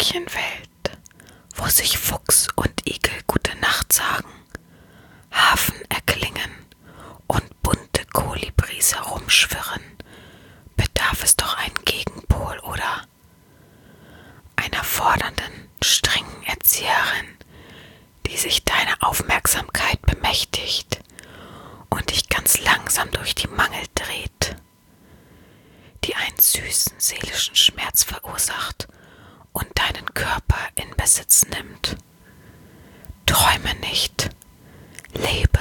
Märchenwelt, wo sich Fuchs und Igel gute Nacht sagen, Hafen erklingen und bunte Kolibris herumschwirren, bedarf es doch einen Gegenpol oder einer fordernden, strengen Erzieherin, die sich deiner Aufmerksamkeit bemächtigt und dich ganz langsam durch die Mangel dreht, die einen süßen seelischen Schmerz verursacht und deinen Körper in Besitz nimmt. Träume nicht, lebe.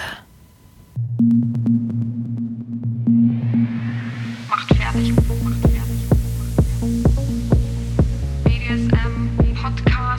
Macht fertig. BDSM Podcast.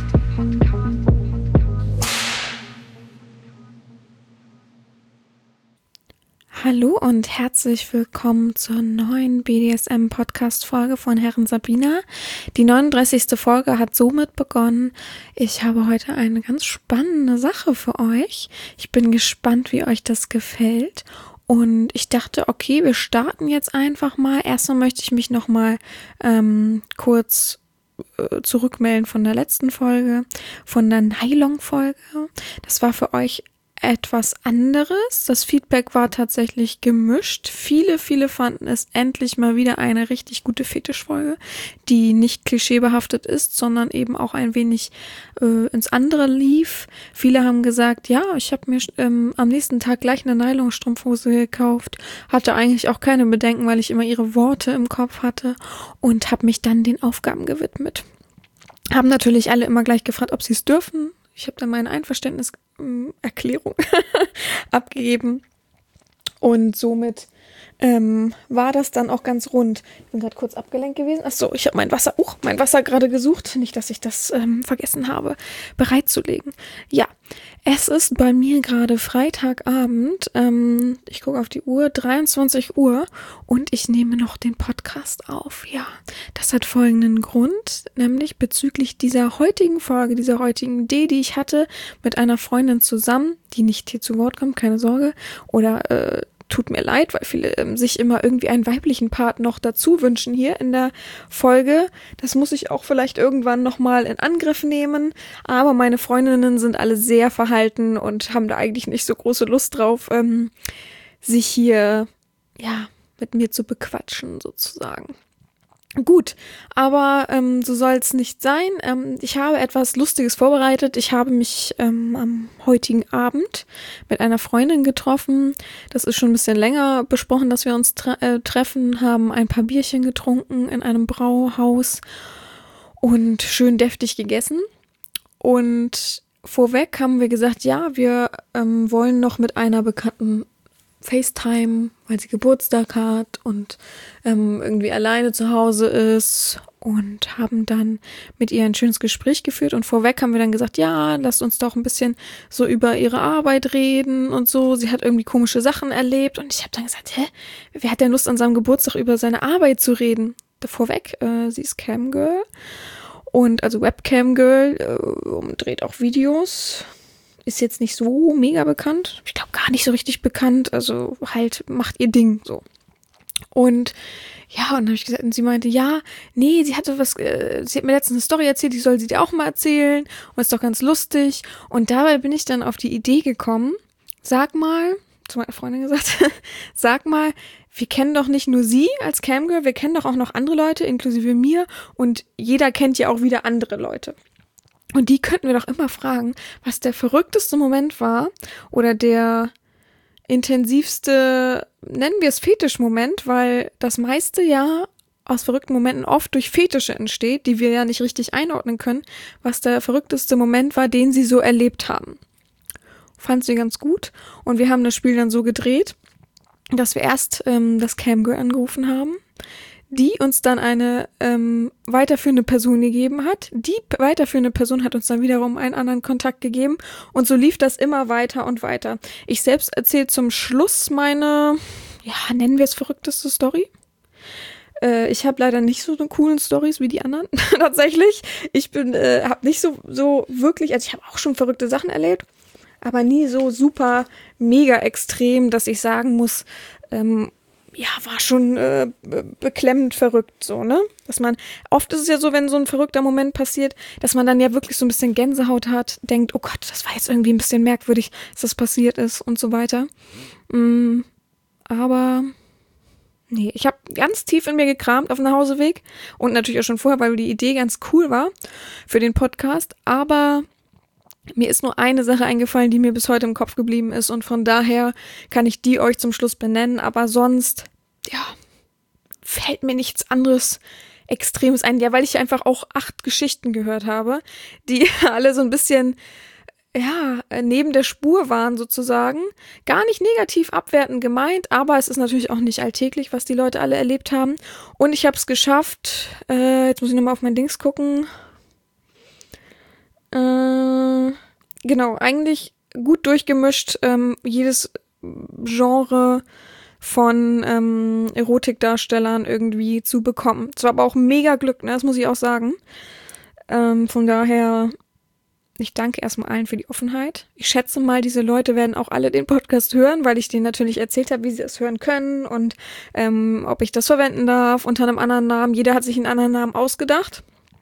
Hallo und herzlich willkommen zur neuen BDSM-Podcast-Folge von Herren Sabina. Die 39. Folge hat somit begonnen. Ich habe heute eine ganz spannende Sache für euch. Ich bin gespannt, wie euch das gefällt. Und ich dachte, okay, wir starten jetzt einfach mal. Erstmal möchte ich mich nochmal kurz zurückmelden von der letzten Folge, von der Nylon-Folge. Das war für euch etwas anderes. Das Feedback war tatsächlich gemischt. Viele fanden es endlich mal wieder eine richtig gute Fetischfolge, die nicht klischeebehaftet ist, sondern eben auch ein wenig ins andere lief. Viele haben gesagt, ja, ich habe mir am nächsten Tag gleich eine Nylonstrumpfhose gekauft, hatte eigentlich auch keine Bedenken, weil ich immer ihre Worte im Kopf hatte und habe mich dann den Aufgaben gewidmet. Haben natürlich alle immer gleich gefragt, ob sie es dürfen. Ich habe dann meine Einverständniserklärung abgegeben und somit war das dann auch ganz rund. Ich bin gerade kurz abgelenkt gewesen. Achso, ich habe mein Wasser gerade gesucht. Nicht, dass ich das vergessen habe, bereitzulegen. Ja, es ist bei mir gerade Freitagabend. Ich gucke auf die Uhr, 23 Uhr und ich nehme noch den Podcast auf. Ja, das hat folgenden Grund, nämlich bezüglich dieser heutigen Folge, dieser heutigen Idee, die ich hatte mit einer Freundin zusammen, die nicht hier zu Wort kommt, keine Sorge, oder tut mir leid, weil viele sich immer irgendwie einen weiblichen Part noch dazu wünschen hier in der Folge. Das muss ich auch vielleicht irgendwann nochmal in Angriff nehmen. Aber meine Freundinnen sind alle sehr verhalten und haben da eigentlich nicht so große Lust drauf, sich hier, ja, mit mir zu bequatschen sozusagen. Gut, aber so soll es nicht sein. Ich habe etwas Lustiges vorbereitet. Ich habe mich am heutigen Abend mit einer Freundin getroffen. Das ist schon ein bisschen länger besprochen, dass wir uns treffen, haben ein paar Bierchen getrunken in einem Brauhaus und schön deftig gegessen. Und vorweg haben wir gesagt, ja, wir wollen noch mit einer Bekannten FaceTime, weil sie Geburtstag hat und irgendwie alleine zu Hause ist und haben dann mit ihr ein schönes Gespräch geführt und vorweg haben wir dann gesagt, ja, lasst uns doch ein bisschen so über ihre Arbeit reden und so. Sie hat irgendwie komische Sachen erlebt und ich habe dann gesagt, wer hat denn Lust an seinem Geburtstag über seine Arbeit zu reden? Vorweg, sie ist Camgirl und also Webcam-Girl und dreht auch Videos. Ist jetzt nicht so mega bekannt. Ich glaube gar nicht so richtig bekannt. Also halt macht ihr Ding so. Und ja, und dann habe ich gesagt, und sie meinte, ja, nee, sie hat mir letztens eine Story erzählt, die soll sie dir auch mal erzählen. Und ist doch ganz lustig. Und dabei bin ich dann auf die Idee gekommen, sag mal, zu meiner Freundin gesagt, sag mal, wir kennen doch nicht nur sie als Camgirl, wir kennen doch auch noch andere Leute, inklusive mir. Und jeder kennt ja auch wieder andere Leute. Und die könnten wir doch immer fragen, was der verrückteste Moment war oder der intensivste, nennen wir es Fetischmoment, weil das meiste ja aus verrückten Momenten oft durch Fetische entsteht, die wir ja nicht richtig einordnen können, was der verrückteste Moment war, den sie so erlebt haben. Fand sie ganz gut und wir haben das Spiel dann so gedreht, dass wir erst das Camgirl angerufen haben, die uns dann eine weiterführende Person gegeben hat. Die weiterführende Person hat uns dann wiederum einen anderen Kontakt gegeben und so lief das immer weiter und weiter. Ich selbst erzähle zum Schluss meine, ja, nennen wir es verrückteste Story. Ich habe leider nicht so eine coolen Storys wie die anderen, tatsächlich. Ich habe nicht so wirklich, also ich habe auch schon verrückte Sachen erlebt, aber nie so super mega extrem, dass ich sagen muss, war schon beklemmend verrückt, so, ne? Oft ist es ja so, wenn so ein verrückter Moment passiert, dass man dann ja wirklich so ein bisschen Gänsehaut hat, denkt, oh Gott, das war jetzt irgendwie ein bisschen merkwürdig, dass das passiert ist und so weiter. Aber nee, ich habe ganz tief in mir gekramt auf dem Nachhauseweg und natürlich auch schon vorher, weil die Idee ganz cool war für den Podcast, aber mir ist nur eine Sache eingefallen, die mir bis heute im Kopf geblieben ist und von daher kann ich die euch zum Schluss benennen, aber sonst, ja, fällt mir nichts anderes Extremes ein. Ja, weil ich einfach auch 8 Geschichten gehört habe, die alle so ein bisschen, ja, neben der Spur waren sozusagen. Gar nicht negativ abwertend gemeint, aber es ist natürlich auch nicht alltäglich, was die Leute alle erlebt haben. Und ich habe es geschafft, jetzt muss ich nochmal auf mein Dings gucken. Genau, eigentlich gut durchgemischt, jedes Genre von Erotikdarstellern irgendwie zu bekommen. Es war aber auch mega Glück, ne? Das muss ich auch sagen. Von daher, ich danke erstmal allen für die Offenheit. Ich schätze mal, diese Leute werden auch alle den Podcast hören, weil ich denen natürlich erzählt habe, wie sie es hören können und ob ich das verwenden darf unter einem anderen Namen. Jeder hat sich einen anderen Namen ausgedacht,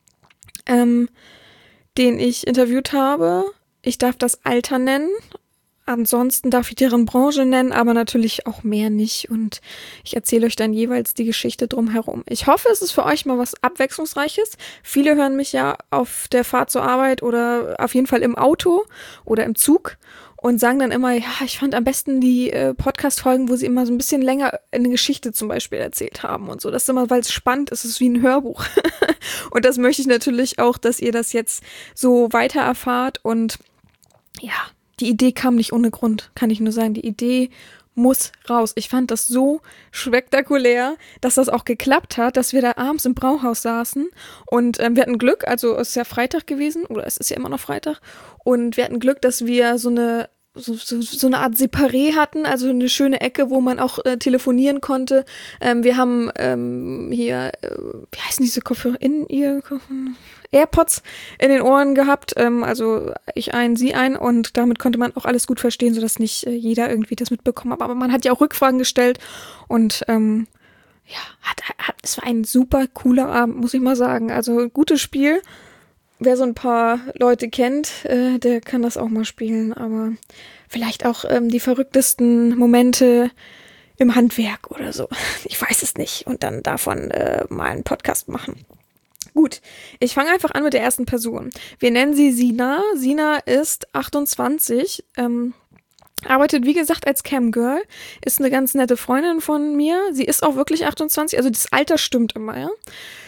den ich interviewt habe. Ich darf das Alter nennen. Ansonsten darf ich deren Branche nennen, aber natürlich auch mehr nicht. Und ich erzähle euch dann jeweils die Geschichte drumherum. Ich hoffe, es ist für euch mal was Abwechslungsreiches. Viele hören mich ja auf der Fahrt zur Arbeit oder auf jeden Fall im Auto oder im Zug und sagen dann immer, ja, ich fand am besten die Podcast-Folgen, wo sie immer so ein bisschen länger eine Geschichte zum Beispiel erzählt haben und so. Das ist immer, weil es spannend ist, es ist wie ein Hörbuch. Und das möchte ich natürlich auch, dass ihr das jetzt so weiter erfahrt. Und ja, die Idee kam nicht ohne Grund, kann ich nur sagen. Die Idee muss raus. Ich fand das so spektakulär, dass das auch geklappt hat, dass wir da abends im Brauhaus saßen und wir hatten Glück, also es ist ja Freitag gewesen, oder es ist ja immer noch Freitag, und wir hatten Glück, dass wir so eine Art Separé hatten, also eine schöne Ecke, wo man auch telefonieren konnte. Wir haben hier, wie heißen diese Kopfhörer? AirPods in den Ohren gehabt, also ich einen, sie einen, und damit konnte man auch alles gut verstehen, sodass nicht jeder irgendwie das mitbekommen hat. Aber man hat ja auch Rückfragen gestellt und es war ein super cooler Abend, muss ich mal sagen. Also gutes Spiel. Wer so ein paar Leute kennt, der kann das auch mal spielen, aber vielleicht auch die verrücktesten Momente im Handwerk oder so. Ich weiß es nicht. Und dann davon mal einen Podcast machen. Gut, ich fange einfach an mit der ersten Person. Wir nennen sie Sina. Sina ist 28, arbeitet wie gesagt als Camgirl, ist eine ganz nette Freundin von mir. Sie ist auch wirklich 28, also das Alter stimmt immer, ja.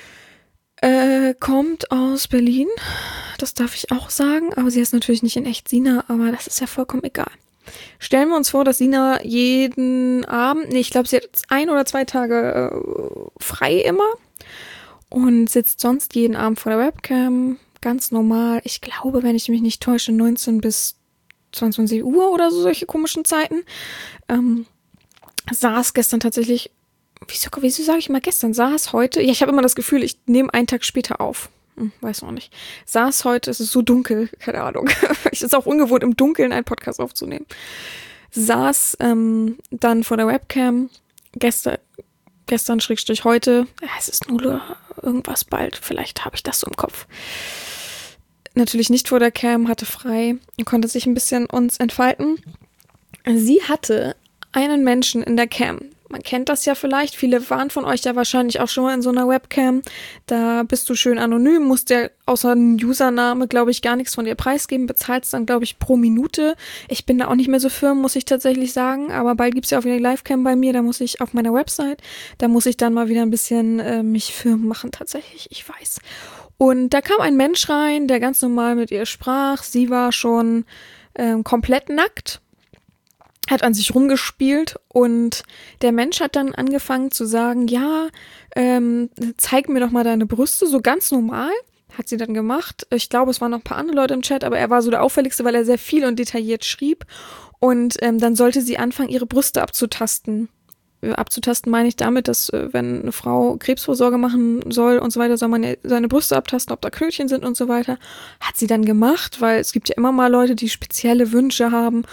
Kommt aus Berlin, das darf ich auch sagen, aber sie ist natürlich nicht in echt Sina, aber das ist ja vollkommen egal. Stellen wir uns vor, dass Sina jeden Abend, ich glaube, sie hat 1 oder 2 Tage frei immer und sitzt sonst jeden Abend vor der Webcam, ganz normal. Ich glaube, wenn ich mich nicht täusche, 19 bis 22 Uhr oder so, solche komischen Zeiten. Saß gestern tatsächlich, wieso sage ich immer gestern? Saß heute, ja, ich habe immer das Gefühl, ich nehme einen Tag später auf. Weiß auch nicht. Saß heute, es ist so dunkel, keine Ahnung. Es ist auch ungewohnt, im Dunkeln einen Podcast aufzunehmen. Saß dann vor der Webcam, gestern heute, ja, es ist nur irgendwas bald, vielleicht habe ich das so im Kopf. Natürlich nicht vor der Cam, hatte frei und konnte sich ein bisschen uns entfalten. Sie hatte einen Menschen in der Cam. Man kennt das ja vielleicht, viele waren von euch ja wahrscheinlich auch schon mal in so einer Webcam. Da bist du schön anonym, musst ja außer einem Username, glaube ich, gar nichts von dir preisgeben, bezahlst dann, glaube ich, pro Minute. Ich bin da auch nicht mehr so firm, muss ich tatsächlich sagen, aber bald gibt's ja auch wieder eine Livecam bei mir, da muss ich auf meiner Website, da muss ich dann mal wieder ein bisschen mich firm machen, tatsächlich, ich weiß. Und da kam ein Mensch rein, der ganz normal mit ihr sprach, sie war schon komplett nackt, hat an sich rumgespielt und der Mensch hat dann angefangen zu sagen, ja, zeig mir doch mal deine Brüste, so ganz normal, hat sie dann gemacht. Ich glaube, es waren noch ein paar andere Leute im Chat, aber er war so der auffälligste, weil er sehr viel und detailliert schrieb und dann sollte sie anfangen, ihre Brüste abzutasten. Abzutasten meine ich damit, dass wenn eine Frau Krebsvorsorge machen soll und so weiter, soll man ja seine Brüste abtasten, ob da Knötchen sind und so weiter. Hat sie dann gemacht, weil es gibt ja immer mal Leute, die spezielle Wünsche haben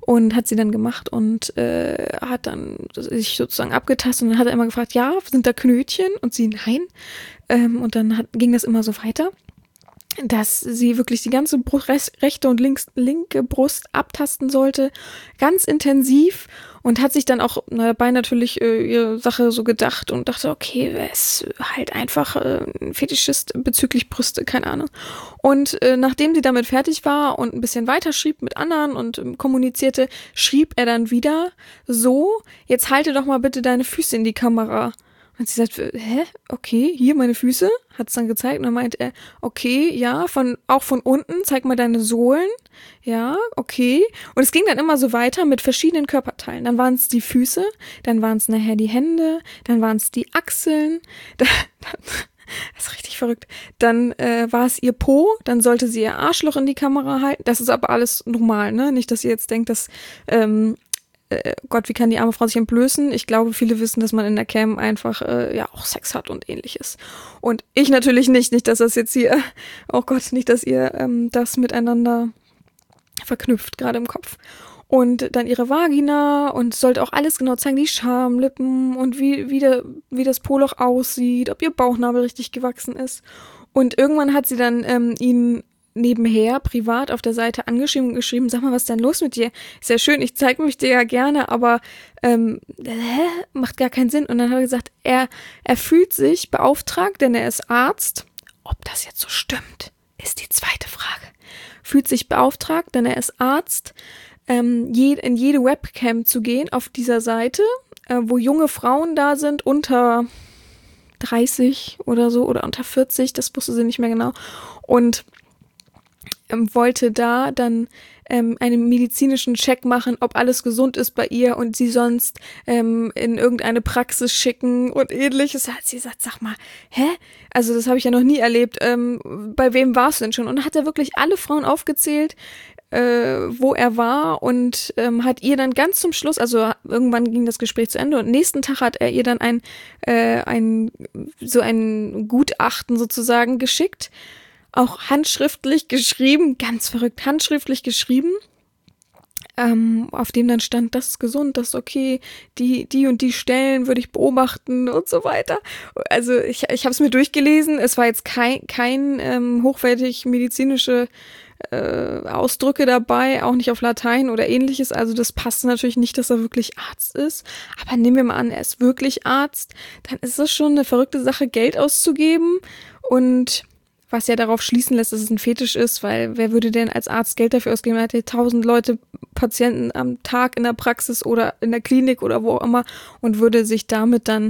und hat sie dann gemacht und hat dann sich sozusagen abgetastet und dann hat er immer gefragt, ja, sind da Knötchen? Und sie, nein. Und dann ging das immer so weiter, dass sie wirklich die ganze rechte und linke Brust abtasten sollte, ganz intensiv, und hat sich dann auch dabei natürlich ihre Sache so gedacht und dachte, okay, er ist halt einfach ein Fetischist bezüglich Brüste, keine Ahnung. Und nachdem sie damit fertig war und ein bisschen weiter schrieb mit anderen und kommunizierte, schrieb er dann wieder so, jetzt halte doch mal bitte deine Füße in die Kamera. Und sie sagt, hä? Okay, hier meine Füße, hat es dann gezeigt. Und dann meint er, okay, ja, auch von unten, zeig mal deine Sohlen. Ja, okay. Und es ging dann immer so weiter mit verschiedenen Körperteilen. Dann waren es die Füße, dann waren es nachher die Hände, dann waren es die Achseln. Das ist richtig verrückt. Dann war es ihr Po, dann sollte sie ihr Arschloch in die Kamera halten. Das ist aber alles normal, ne? Nicht, dass ihr jetzt denkt, dass Gott, wie kann die arme Frau sich entblößen? Ich glaube, viele wissen, dass man in der Cam einfach auch Sex hat und ähnliches. Und ich natürlich nicht. Nicht, dass das jetzt hier, oh Gott, nicht, dass ihr das miteinander verknüpft, gerade im Kopf. Und dann ihre Vagina und sollte auch alles genau zeigen, die Schamlippen und wie das Po-Loch aussieht, ob ihr Bauchnabel richtig gewachsen ist. Und irgendwann hat sie dann ihn nebenher privat auf der Seite angeschrieben und geschrieben, sag mal, was ist denn los mit dir? Ist ja schön, ich zeige mich dir ja gerne, aber macht gar keinen Sinn. Und dann hat er gesagt, er fühlt sich beauftragt, denn er ist Arzt. Ob das jetzt so stimmt, ist die zweite Frage. Fühlt sich beauftragt, denn er ist Arzt, in jede Webcam zu gehen auf dieser Seite, wo junge Frauen da sind, unter 30 oder so oder unter 40, das wusste sie nicht mehr genau. Und wollte da dann einen medizinischen Check machen, ob alles gesund ist bei ihr und sie sonst in irgendeine Praxis schicken und ähnliches. Da hat sie gesagt, sag mal, hä? Also das habe ich ja noch nie erlebt. Bei wem warst du denn schon? Und dann hat er wirklich alle Frauen aufgezählt, wo er war und hat ihr dann ganz zum Schluss, also irgendwann ging das Gespräch zu Ende und nächsten Tag hat er ihr dann ein Gutachten sozusagen geschickt, auch handschriftlich geschrieben, ganz verrückt, handschriftlich geschrieben, auf dem dann stand, das ist gesund, das ist okay, die und die Stellen würde ich beobachten und so weiter. Also ich habe es mir durchgelesen, es war jetzt kein hochwertig medizinische Ausdrücke dabei, auch nicht auf Latein oder ähnliches, also das passt natürlich nicht, dass er wirklich Arzt ist, aber nehmen wir mal an, er ist wirklich Arzt, dann ist das schon eine verrückte Sache, Geld auszugeben und was ja darauf schließen lässt, dass es ein Fetisch ist, weil wer würde denn als Arzt Geld dafür ausgeben? Er hat ja 1000 Leute, Patienten am Tag in der Praxis oder in der Klinik oder wo auch immer und würde sich damit dann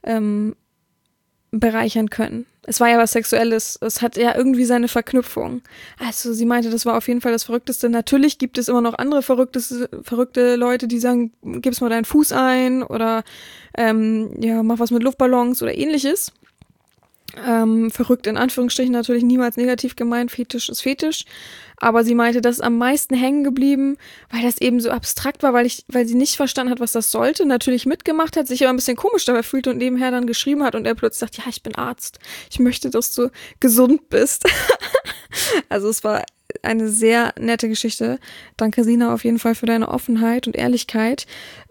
bereichern können. Es war ja was Sexuelles, es hat ja irgendwie seine Verknüpfung. Also sie meinte, das war auf jeden Fall das Verrückteste. Natürlich gibt es immer noch andere verrückte Leute, die sagen, gib's mal deinen Fuß ein oder mach was mit Luftballons oder ähnliches. Verrückt in Anführungsstrichen, natürlich niemals negativ gemeint, Fetisch ist Fetisch, aber sie meinte, das ist am meisten hängen geblieben, weil das eben so abstrakt war, weil sie nicht verstanden hat, was das sollte, natürlich mitgemacht hat, sich aber ein bisschen komisch dabei fühlte und nebenher dann geschrieben hat und er plötzlich sagt, ja, ich bin Arzt, ich möchte, dass du gesund bist. Also es war eine sehr nette Geschichte. Danke, Sina, auf jeden Fall für deine Offenheit und Ehrlichkeit.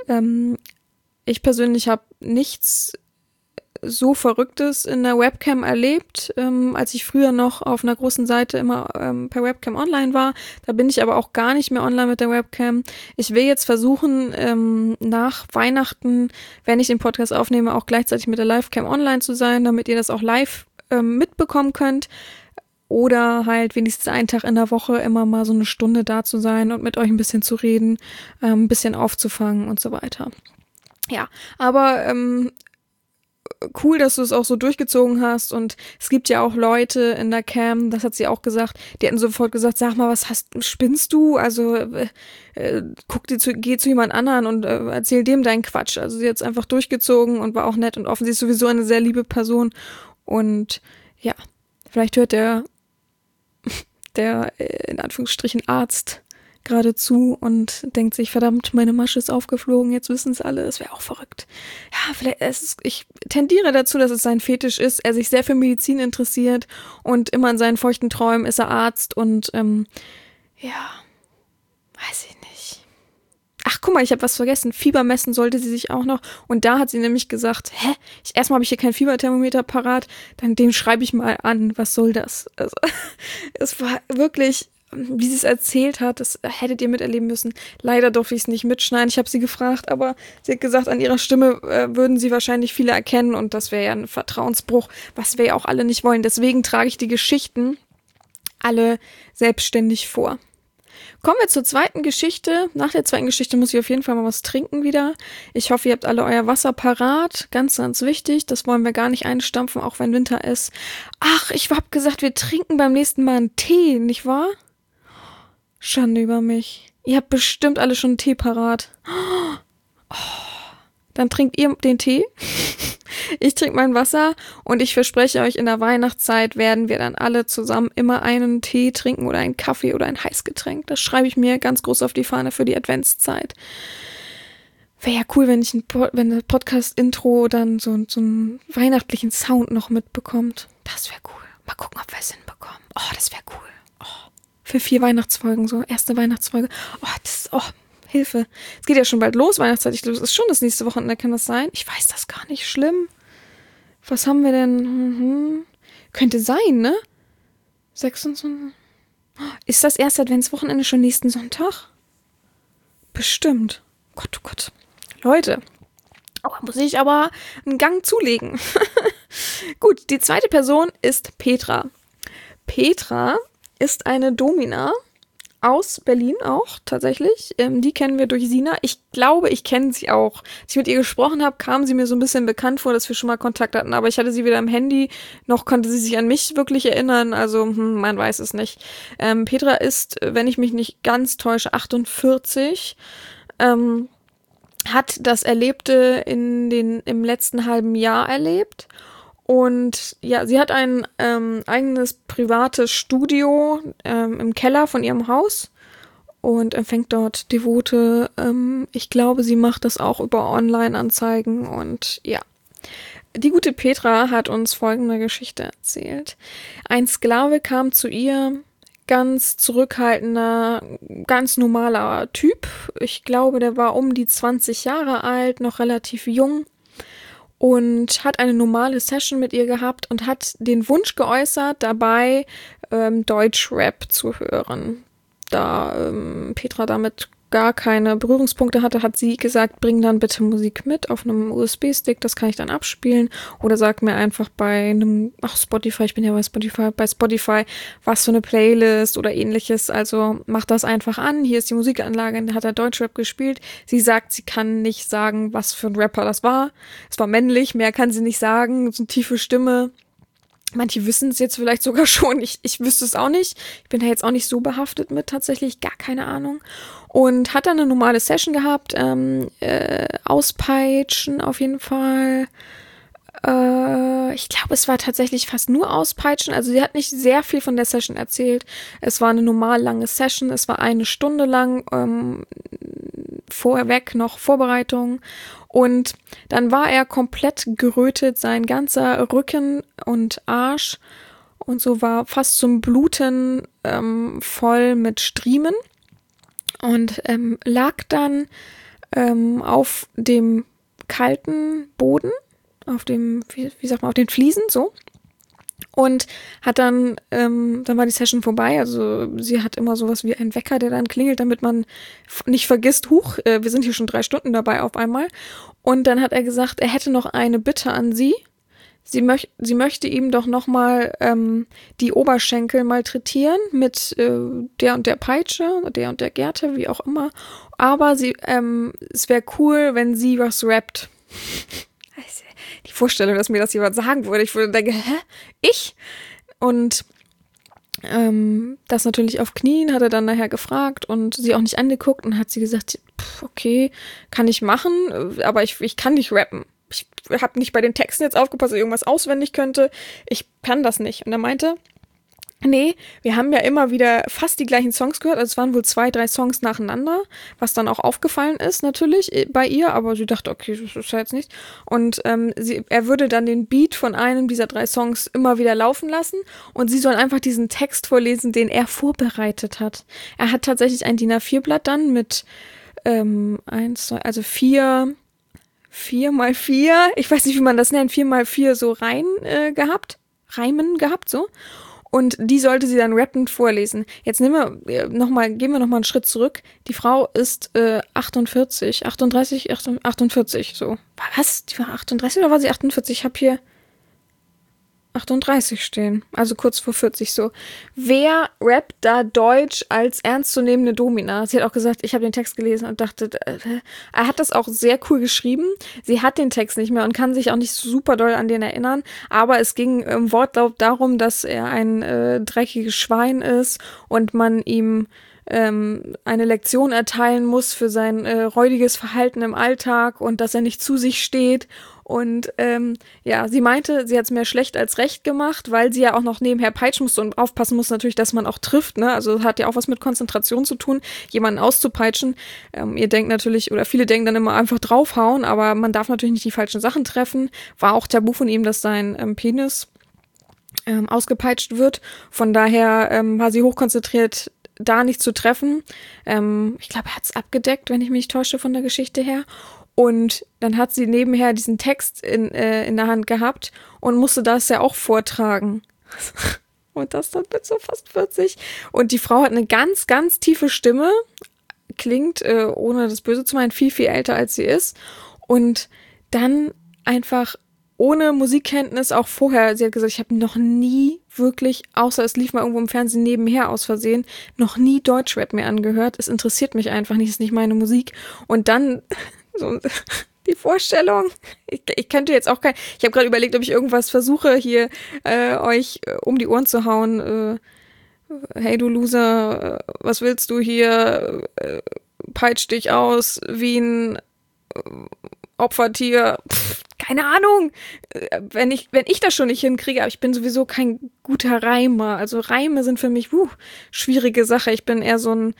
Ich persönlich habe nichts so Verrücktes in der Webcam erlebt, als ich früher noch auf einer großen Seite immer per Webcam online war. Da bin ich aber auch gar nicht mehr online mit der Webcam. Ich will jetzt versuchen, nach Weihnachten, wenn ich den Podcast aufnehme, auch gleichzeitig mit der Livecam online zu sein, damit ihr das auch live mitbekommen könnt. Oder halt wenigstens einen Tag in der Woche immer mal so eine Stunde da zu sein und mit euch ein bisschen zu reden, ein bisschen aufzufangen und so weiter. Ja, aber cool, dass du es auch so durchgezogen hast und es gibt ja auch Leute in der Cam, das hat sie auch gesagt, die hätten sofort gesagt, sag mal, spinnst du? Also geh zu jemand anderen und erzähl dem deinen Quatsch. Also sie hat es einfach durchgezogen und war auch nett und offensichtlich sowieso eine sehr liebe Person und ja, vielleicht hört der in Anführungsstrichen Arzt gerade zu und denkt sich, verdammt, meine Masche ist aufgeflogen, jetzt wissen es alle, das wäre auch verrückt. Ja, ich tendiere dazu, dass es sein Fetisch ist, er sich sehr für Medizin interessiert und immer in seinen feuchten Träumen ist er Arzt und weiß ich nicht. ach guck mal, ich habe was vergessen, Fieber messen sollte sie sich auch noch. Und da hat sie nämlich gesagt, erstmal habe ich hier kein Fieberthermometer parat, dann dem schreibe ich mal an, was soll das? Also, es war wirklich, wie sie es erzählt hat, das hättet ihr miterleben müssen. Leider durfte ich es nicht mitschneiden, ich habe sie gefragt, aber sie hat gesagt, an ihrer Stimme würden sie wahrscheinlich viele erkennen und das wäre ja ein Vertrauensbruch, was wir ja auch alle nicht wollen. Deswegen trage ich die Geschichten alle selbstständig vor. Kommen wir zur zweiten Geschichte. Nach der zweiten Geschichte muss ich auf jeden Fall mal was trinken wieder. Ich hoffe, ihr habt alle euer Wasser parat. Ganz, ganz wichtig. Das wollen wir gar nicht einstampfen, auch wenn Winter ist. Ach, ich hab gesagt, wir trinken beim nächsten Mal einen Tee, nicht wahr? Schande über mich. Ihr habt bestimmt alle schon einen Tee parat. Oh, dann trinkt ihr den Tee. Ich trinke mein Wasser und ich verspreche euch, in der Weihnachtszeit werden wir dann alle zusammen immer einen Tee trinken oder einen Kaffee oder ein Heißgetränk. Das schreibe ich mir ganz groß auf die Fahne für die Adventszeit. Wäre ja cool, wenn wenn das Podcast-Intro dann so einen weihnachtlichen Sound noch mitbekommt. Das wäre cool. Mal gucken, ob wir es hinbekommen. Oh, das wäre cool. Oh, für 4 Weihnachtsfolgen, so erste Weihnachtsfolge. Hilfe. Es geht ja schon bald los, Weihnachtszeit. Ich glaube, es ist schon das nächste Wochenende, kann das sein? Ich weiß das gar nicht. Schlimm. Was haben wir denn? Könnte sein, ne? 26. Ist das erste Adventswochenende schon nächsten Sonntag? Bestimmt. Gott, oh Gott. Leute. Muss ich aber einen Gang zulegen. Gut, die zweite Person ist Petra. Petra ist eine Domina aus Berlin auch, tatsächlich. Die kennen wir durch Sina. Ich glaube, ich kenne sie auch. Als ich mit ihr gesprochen habe, kam sie mir so ein bisschen bekannt vor, dass wir schon mal Kontakt hatten. Aber ich hatte sie wieder im Handy. Noch konnte sie sich an mich wirklich erinnern. Also, man weiß es nicht. Petra ist, wenn ich mich nicht ganz täusche, 48. Hat das Erlebte im letzten halben Jahr erlebt. Und ja, sie hat ein eigenes privates Studio im Keller von ihrem Haus und empfängt dort Devote. Ich glaube, sie macht das auch über Online-Anzeigen und ja. Die gute Petra hat uns folgende Geschichte erzählt. Ein Sklave kam zu ihr, ganz zurückhaltender, ganz normaler Typ. Ich glaube, der war um die 20 Jahre alt, noch relativ jung. Und hat eine normale Session mit ihr gehabt und hat den Wunsch geäußert, dabei Deutschrap zu hören. Da Petra damit gar keine Berührungspunkte hatte, hat sie gesagt, bring dann bitte Musik mit auf einem USB-Stick, das kann ich dann abspielen. Oder sag mir einfach bei einem, Spotify, ich bin ja bei Spotify, was für eine Playlist oder ähnliches. Also mach das einfach an, hier ist die Musikanlage, da hat er Deutschrap gespielt. Sie sagt, sie kann nicht sagen, was für ein Rapper das war. Es war männlich, mehr kann sie nicht sagen, so eine tiefe Stimme. Manche wissen es jetzt vielleicht sogar schon, ich wüsste es auch nicht. Ich bin da jetzt auch nicht so behaftet mit, tatsächlich gar keine Ahnung. Und hat dann eine normale Session gehabt, auspeitschen auf jeden Fall. Ich glaube, es war tatsächlich fast nur auspeitschen. Also sie hat nicht sehr viel von der Session erzählt. Es war eine normal lange Session, es war 1 Stunde lang, vorweg noch Vorbereitung. Und dann war er komplett gerötet, sein ganzer Rücken und Arsch und so war fast zum Bluten voll mit Striemen und lag dann auf dem kalten Boden, auf dem, wie sagt man, auf den Fliesen, so. Und hat dann war die Session vorbei, also sie hat immer sowas wie einen Wecker, der dann klingelt, damit man nicht vergisst, wir sind hier schon 3 Stunden dabei auf einmal. Und dann hat er gesagt, er hätte noch eine Bitte an sie. Sie möchte ihm doch nochmal die Oberschenkel malträtieren mit der und der Peitsche, der und der Gerte, wie auch immer. Aber es wäre cool, wenn sie was rappt. Die Vorstellung, dass mir das jemand sagen würde. Ich würde denken, ich? Und das natürlich auf Knien, hat er dann nachher gefragt und sie auch nicht angeguckt und hat sie gesagt, okay, kann ich machen, aber ich kann nicht rappen. Ich habe nicht bei den Texten jetzt aufgepasst, dass ich irgendwas auswendig könnte. Ich kann das nicht. Und er meinte, nee, wir haben ja immer wieder fast die gleichen Songs gehört. Also es waren wohl 2, 3 Songs nacheinander, was dann auch aufgefallen ist natürlich bei ihr. Aber sie dachte, okay, das ist ja jetzt nicht. Und er würde dann den Beat von einem dieser 3 Songs immer wieder laufen lassen. Und sie soll einfach diesen Text vorlesen, den er vorbereitet hat. Er hat tatsächlich ein DIN A4-Blatt dann mit also 4 mal 4, ich weiß nicht, wie man das nennt, 4 mal 4 so Reimen gehabt, so. Und die sollte sie dann rappend vorlesen. Jetzt gehen wir noch mal einen Schritt zurück. Die Frau ist 48, so. Was? Die war 38 oder war sie 48? Ich habe hier 38 stehen, also kurz vor 40 so. Wer rappt da Deutsch als ernstzunehmende Domina? Sie hat auch gesagt, ich habe den Text gelesen und dachte, er hat das auch sehr cool geschrieben. Sie hat den Text nicht mehr und kann sich auch nicht super doll an den erinnern, aber es ging im Wortlaut darum, dass er ein dreckiges Schwein ist und man ihm eine Lektion erteilen muss für sein räudiges Verhalten im Alltag und dass er nicht zu sich steht. Und sie meinte, sie hat es mehr schlecht als recht gemacht, weil sie ja auch noch nebenher peitschen musste und aufpassen muss natürlich, dass man auch trifft, ne? Also hat ja auch was mit Konzentration zu tun, jemanden auszupeitschen. Ihr denkt natürlich, oder viele denken dann immer einfach draufhauen, aber man darf natürlich nicht die falschen Sachen treffen. War auch tabu von ihm, dass sein Penis ausgepeitscht wird. Von daher war sie hochkonzentriert, da nicht zu treffen. Ich glaube, er hat es abgedeckt, wenn ich mich nicht täusche von der Geschichte her. Und dann hat sie nebenher diesen Text in der Hand gehabt und musste das ja auch vortragen. Und das dann mit so fast 40. Und die Frau hat eine ganz, ganz tiefe Stimme, klingt, ohne das Böse zu meinen, viel, viel älter als sie ist. Und dann einfach ohne Musikkenntnis auch vorher, sie hat gesagt, ich habe noch nie wirklich, außer es lief mal irgendwo im Fernsehen nebenher aus Versehen, noch nie Deutschrap mehr angehört. Es interessiert mich einfach nicht, ist nicht meine Musik. Und dann so die Vorstellung, ich könnte jetzt auch ich habe gerade überlegt, ob ich irgendwas versuche, hier euch um die Ohren zu hauen. Hey du Loser, was willst du hier? Peitsch dich aus wie ein Opfertier. Keine Ahnung. Wenn ich das schon nicht hinkriege, aber ich bin sowieso kein guter Reimer. Also Reime sind für mich schwierige Sache. Ich bin eher so ein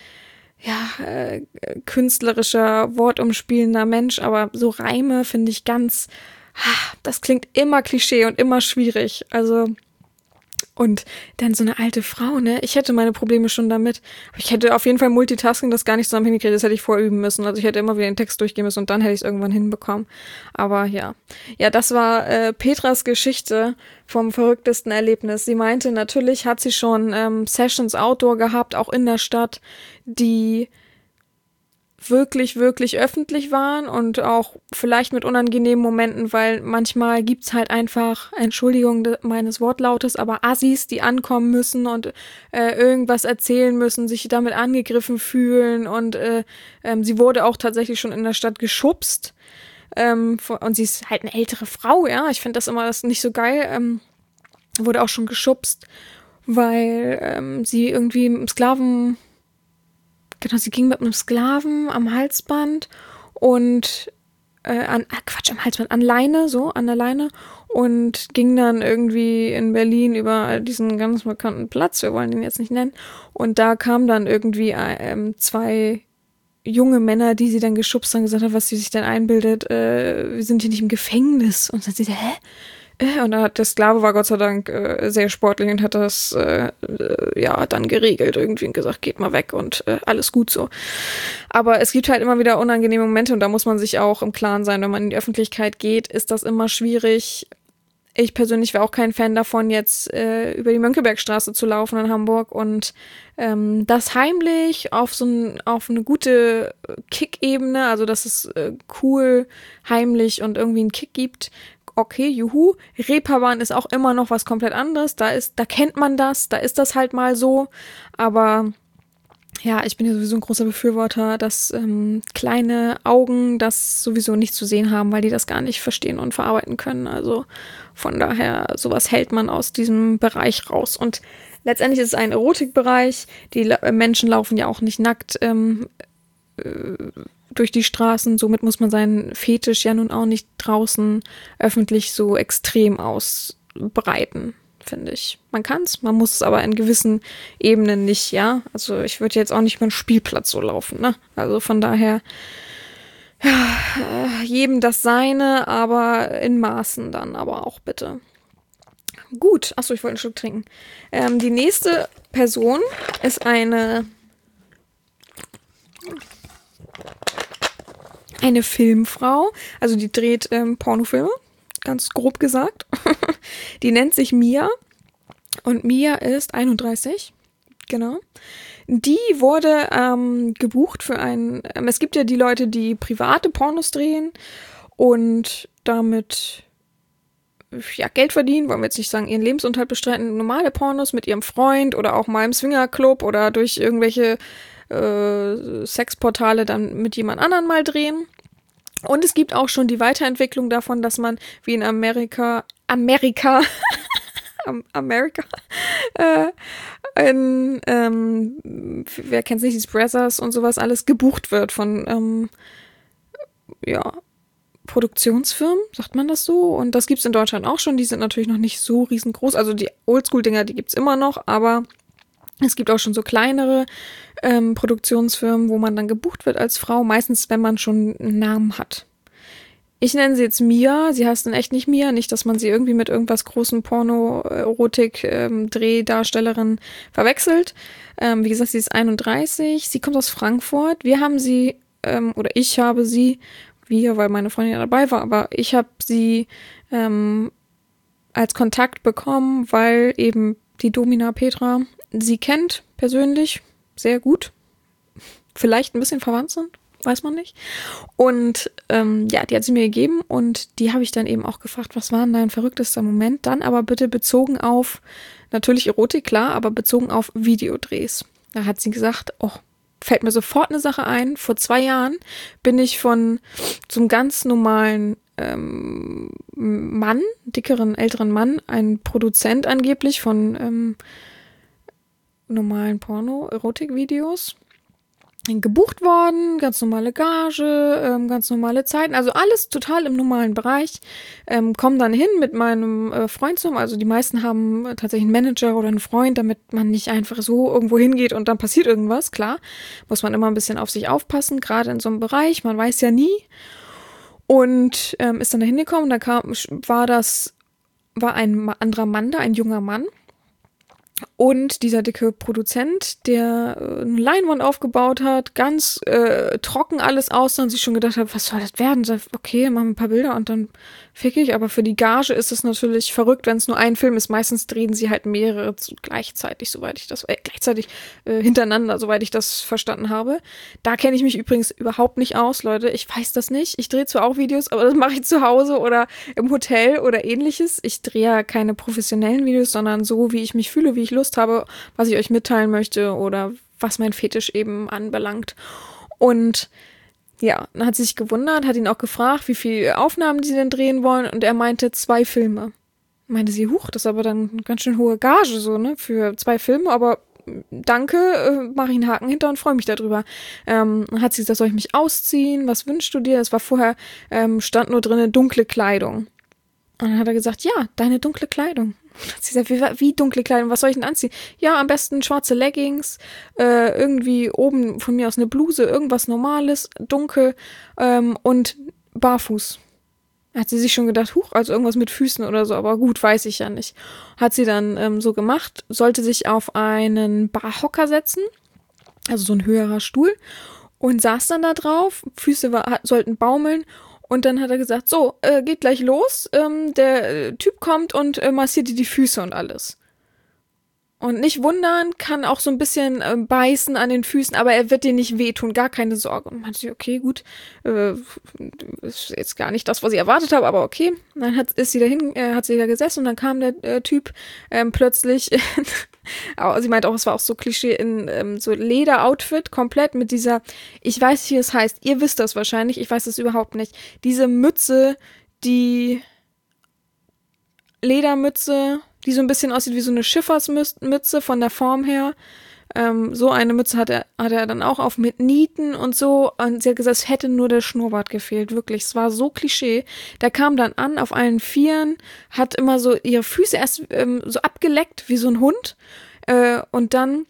künstlerischer, wortumspielender Mensch, aber so Reime finde ich das klingt immer Klischee und immer schwierig. Also, und dann so eine alte Frau, ne? Ich hätte meine Probleme schon damit. Aber ich hätte auf jeden Fall Multitasking das gar nicht zusammen hingekriegt, das hätte ich vorüben müssen. Also ich hätte immer wieder den Text durchgehen müssen und dann hätte ich es irgendwann hinbekommen. Aber ja. Ja, das war Petras Geschichte vom verrücktesten Erlebnis. Sie meinte, natürlich hat sie schon Sessions Outdoor gehabt, auch in der Stadt, die wirklich, wirklich öffentlich waren und auch vielleicht mit unangenehmen Momenten, weil manchmal gibt's halt einfach, Entschuldigung meines Wortlautes, aber Assis, die ankommen müssen und irgendwas erzählen müssen, sich damit angegriffen fühlen und sie wurde auch tatsächlich schon in der Stadt geschubst und sie ist halt eine ältere Frau, ja, ich finde das nicht so geil, wurde auch schon geschubst, weil sie irgendwie im sie ging mit einem Sklaven am Halsband und an der Leine und ging dann irgendwie in Berlin über diesen ganz markanten Platz, wir wollen den jetzt nicht nennen, und da kamen dann irgendwie 2 junge Männer, die sie dann geschubst haben, gesagt haben, was sie sich denn einbildet, wir sind hier nicht im Gefängnis. Und dann sie, hä? Und der Sklave war Gott sei Dank sehr sportlich und hat das dann geregelt irgendwie und gesagt, geht mal weg und alles gut so. Aber es gibt halt immer wieder unangenehme Momente und da muss man sich auch im Klaren sein, wenn man in die Öffentlichkeit geht, ist das immer schwierig. Ich persönlich wäre auch kein Fan davon, jetzt über die Mönckebergstraße zu laufen in Hamburg und das heimlich auf eine gute Kick-Ebene, also dass es cool, heimlich und irgendwie einen Kick gibt. Okay, juhu. Reeperbahn ist auch immer noch was komplett anderes. Da kennt man das, da ist das halt mal so. Aber ja, ich bin ja sowieso ein großer Befürworter, dass kleine Augen das sowieso nicht zu sehen haben, weil die das gar nicht verstehen und verarbeiten können. Also von daher, sowas hält man aus diesem Bereich raus. Und letztendlich ist es ein Erotikbereich. Die Menschen laufen ja auch nicht nackt durch die Straßen, somit muss man seinen Fetisch ja nun auch nicht draußen öffentlich so extrem ausbreiten, finde ich. Man kann's, man muss es aber in gewissen Ebenen nicht, ja. Also ich würde jetzt auch nicht über einen Spielplatz so laufen, ne? Also von daher, ja, jedem das Seine, aber in Maßen dann aber auch bitte. Gut, achso, ich wollte einen Schluck trinken. Die nächste Person ist eine eine Filmfrau, also die dreht Pornofilme, ganz grob gesagt. Die nennt sich Mia und Mia ist 31, genau. Die wurde gebucht für es gibt ja die Leute, die private Pornos drehen und damit Geld verdienen, wollen wir jetzt nicht sagen, ihren Lebensunterhalt bestreiten, normale Pornos mit ihrem Freund oder auch mal im Swingerclub oder durch irgendwelche Sexportale dann mit jemand anderen mal drehen. Und es gibt auch schon die Weiterentwicklung davon, dass man wie in Amerika, wer kennt's nicht, die Brazzers und sowas alles gebucht wird von, Produktionsfirmen, sagt man das so? Und das gibt's in Deutschland auch schon, die sind natürlich noch nicht so riesengroß, also die Oldschool-Dinger, die gibt's immer noch, aber es gibt auch schon so kleinere Produktionsfirmen, wo man dann gebucht wird als Frau, meistens, wenn man schon einen Namen hat. Ich nenne sie jetzt Mia, sie heißt dann echt nicht Mia, nicht, dass man sie irgendwie mit irgendwas großen Porno-Erotik-Drehdarstellerin verwechselt. Wie gesagt, sie ist 31, sie kommt aus Frankfurt. Wir haben sie, oder ich habe sie, weil meine Freundin ja dabei war, aber ich habe sie als Kontakt bekommen, weil eben die Domina Petra sie kennt persönlich sehr gut. Vielleicht ein bisschen verwandt sind, weiß man nicht. Und die hat sie mir gegeben und die habe ich dann eben auch gefragt, was war denn dein verrücktester Moment? Dann aber bitte bezogen auf, natürlich Erotik, klar, aber bezogen auf Videodrehs. Da hat sie gesagt, fällt mir sofort eine Sache ein. Vor 2 Jahren bin ich zum ganz normalen Mann, dickeren, älteren Mann, ein Produzent angeblich von normalen Porno-Erotik-Videos, gebucht worden, ganz normale Gage, ganz normale Zeiten, also alles total im normalen Bereich. Komm dann hin mit meinem Freund zusammen, also die meisten haben tatsächlich einen Manager oder einen Freund, damit man nicht einfach so irgendwo hingeht und dann passiert irgendwas, klar. Muss man immer ein bisschen auf sich aufpassen, gerade in so einem Bereich, man weiß ja nie. Und ist dann da hingekommen, war ein anderer Mann da, ein junger Mann. Und dieser dicke Produzent, der eine Leinwand aufgebaut hat, ganz trocken alles aussah und sich schon gedacht hat, was soll das werden? So, okay, machen wir ein paar Bilder und dann fick ich. Aber für die Gage ist es natürlich verrückt, wenn es nur ein Film ist. Meistens drehen sie halt mehrere gleichzeitig, hintereinander, soweit ich das verstanden habe. Da kenne ich mich übrigens überhaupt nicht aus, Leute. Ich weiß das nicht. Ich drehe zwar auch Videos, aber das mache ich zu Hause oder im Hotel oder ähnliches. Ich drehe ja keine professionellen Videos, sondern so, wie ich mich fühle, wie ich Lust habe, was ich euch mitteilen möchte oder was mein Fetisch eben anbelangt. Und ja, dann hat sie sich gewundert, hat ihn auch gefragt, wie viele Aufnahmen die denn drehen wollen und er meinte 2 Filme. Meinte sie, das ist aber dann eine ganz schön hohe Gage so, ne, für 2 Filme, aber danke, mache ich einen Haken hinter und freue mich darüber. Hat sie gesagt, soll ich mich ausziehen, was wünschst du dir? Es war vorher, stand nur drin, dunkle Kleidung. Und dann hat er gesagt, ja, deine dunkle Kleidung. Hat sie gesagt, wie dunkle Kleidung, was soll ich denn anziehen? Ja, am besten schwarze Leggings, irgendwie oben von mir aus eine Bluse, irgendwas Normales, dunkel und barfuß. Hat sie sich schon gedacht, also irgendwas mit Füßen oder so, aber gut, weiß ich ja nicht. Hat sie dann so gemacht, sollte sich auf einen Barhocker setzen, also so ein höherer Stuhl, und saß dann da drauf, Füße sollten baumeln. Und dann hat er gesagt, so, geht gleich los, der Typ kommt und massiert dir die Füße und alles. Und nicht wundern, kann auch so ein bisschen beißen an den Füßen, aber er wird dir nicht wehtun, gar keine Sorge. Und man meinte, okay, gut, ist jetzt gar nicht das, was ich erwartet habe, aber okay. Dann hat sie da gesessen und dann kam der Typ plötzlich, sie meint auch, es war auch so Klischee, in so Lederoutfit, komplett mit dieser, ich weiß nicht, wie es heißt, ihr wisst das wahrscheinlich, ich weiß es überhaupt nicht, diese Mütze, die Ledermütze, die so ein bisschen aussieht wie so eine Schiffersmütze von der Form her. So eine Mütze hat er dann auch auf mit Nieten und so. Und sie hat gesagt, es hätte nur der Schnurrbart gefehlt. Wirklich, es war so Klischee. Der kam dann an auf allen Vieren, hat immer so ihre Füße erst so abgeleckt wie so ein Hund. Und dann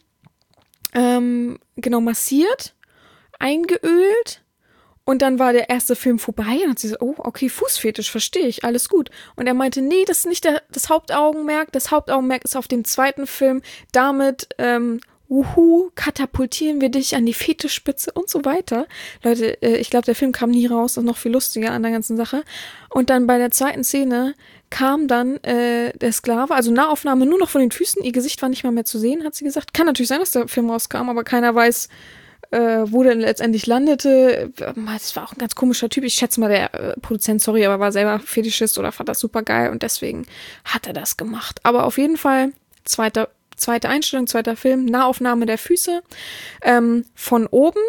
massiert, eingeölt. Und dann war der erste Film vorbei und hat sie so, oh, okay, Fußfetisch, verstehe ich, alles gut. Und er meinte, nee, das ist nicht das Hauptaugenmerk. Das Hauptaugenmerk ist auf dem zweiten Film. Damit katapultieren wir dich an die Fetischspitze und so weiter. Leute, ich glaube, der Film kam nie raus, das ist noch viel lustiger an der ganzen Sache. Und dann bei der zweiten Szene kam dann der Sklave, also Nahaufnahme nur noch von den Füßen, ihr Gesicht war nicht mal mehr zu sehen, hat sie gesagt. Kann natürlich sein, dass der Film rauskam, aber keiner weiß, wo der letztendlich landete. Das war auch ein ganz komischer Typ. Ich schätze mal, der Produzent, sorry, aber war selber Fetischist oder fand das super geil und deswegen hat er das gemacht. Aber auf jeden Fall, zweite Einstellung, zweiter Film, Nahaufnahme der Füße von oben,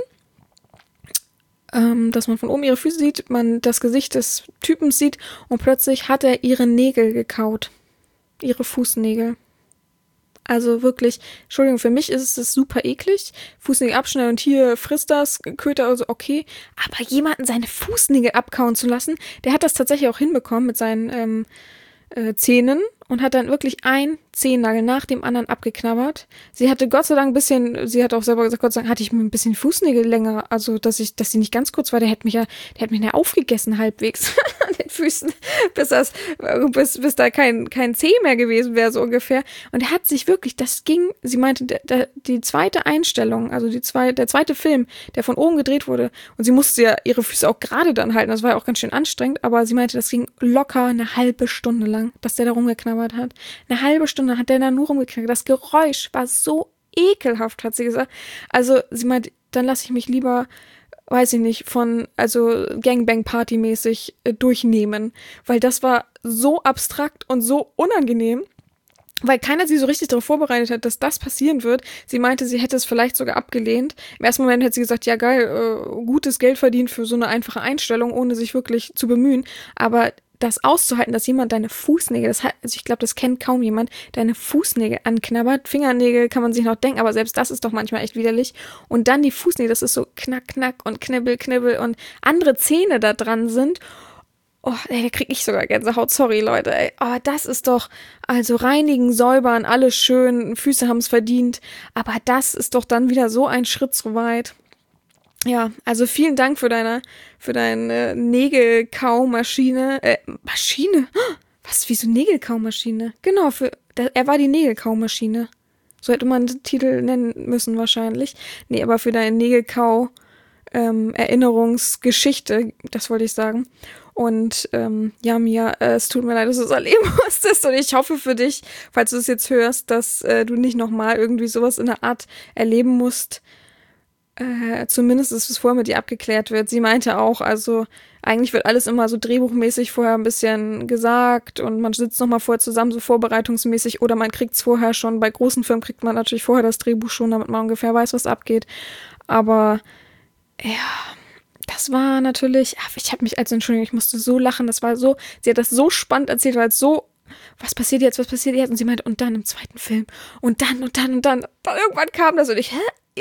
dass man von oben ihre Füße sieht, man das Gesicht des Typen sieht und plötzlich hat er ihre Nägel gekaut. Ihre Fußnägel. Also wirklich, Entschuldigung, für mich ist es super eklig. Fußnägel abschneiden und hier frisst das, Köter, also okay. Aber jemanden seine Fußnägel abkauen zu lassen, der hat das tatsächlich auch hinbekommen mit seinen Zähnen und hat dann wirklich einen Zehennagel nach dem anderen abgeknabbert. Sie hatte Gott sei Dank ein bisschen, sie hat auch selber gesagt, Gott sei Dank hatte ich mir ein bisschen Fußnägel länger, also dass sie nicht ganz kurz war, der hat mich ja aufgegessen halbwegs an den Füßen, bis da kein Zeh mehr gewesen wäre, so ungefähr. Und er hat sich wirklich, sie meinte, die zweite Einstellung, also der zweite Film, der von oben gedreht wurde, und sie musste ja ihre Füße auch gerade dann halten, das war ja auch ganz schön anstrengend, aber sie meinte, das ging locker eine halbe Stunde lang, dass der da rumgeknabbert hat. Eine halbe Stunde hat der da nur rumgeknabbert. Das Geräusch war so ekelhaft, hat sie gesagt. Also sie meint, dann lasse ich mich lieber, weiß ich nicht, also Gangbang-Party-mäßig durchnehmen. Weil das war so abstrakt und so unangenehm, weil keiner sie so richtig darauf vorbereitet hat, dass das passieren wird. Sie meinte, sie hätte es vielleicht sogar abgelehnt. Im ersten Moment hätte sie gesagt, ja geil, gutes Geld verdient für so eine einfache Einstellung, ohne sich wirklich zu bemühen. Aber das auszuhalten, dass jemand deine Fußnägel, also ich glaube, das kennt kaum jemand, deine Fußnägel anknabbert. Fingernägel kann man sich noch denken, aber selbst das ist doch manchmal echt widerlich. Und dann die Fußnägel, das ist so knack, knack und knibbel, knibbel und andere Zähne da dran sind. Oh, ey, da krieg ich sogar Gänsehaut, sorry, Leute, ey. Oh, das ist doch, also reinigen, säubern, alles schön, Füße haben's verdient. Aber das ist doch dann wieder so ein Schritt zu weit. Ja, also vielen Dank für deine Nägelkaumaschine. Maschine? Was, wieso Nägelkaumaschine? Genau, er war die Nägelkaumaschine. So hätte man den Titel nennen müssen wahrscheinlich. Nee, aber für deine Nägelkau Erinnerungsgeschichte, das wollte ich sagen. Und ja, Mia, es tut mir leid, dass du es erleben musstest. Und ich hoffe für dich, falls du es jetzt hörst, dass du nicht nochmal irgendwie sowas in der Art erleben musst. Zumindest, dass es vorher mit ihr abgeklärt wird. Sie meinte auch, also eigentlich wird alles immer so drehbuchmäßig vorher ein bisschen gesagt und man sitzt nochmal vorher zusammen, so vorbereitungsmäßig, oder man kriegt es vorher schon. Bei großen Filmen kriegt man natürlich vorher das Drehbuch schon, damit man ungefähr weiß, was abgeht. Aber ja, das war natürlich, Entschuldigung, ich musste so lachen, das war so, sie hat das so spannend erzählt, weil es so, was passiert jetzt? Und sie meinte, und dann im zweiten Film und dann. Dann irgendwann kam das und ich,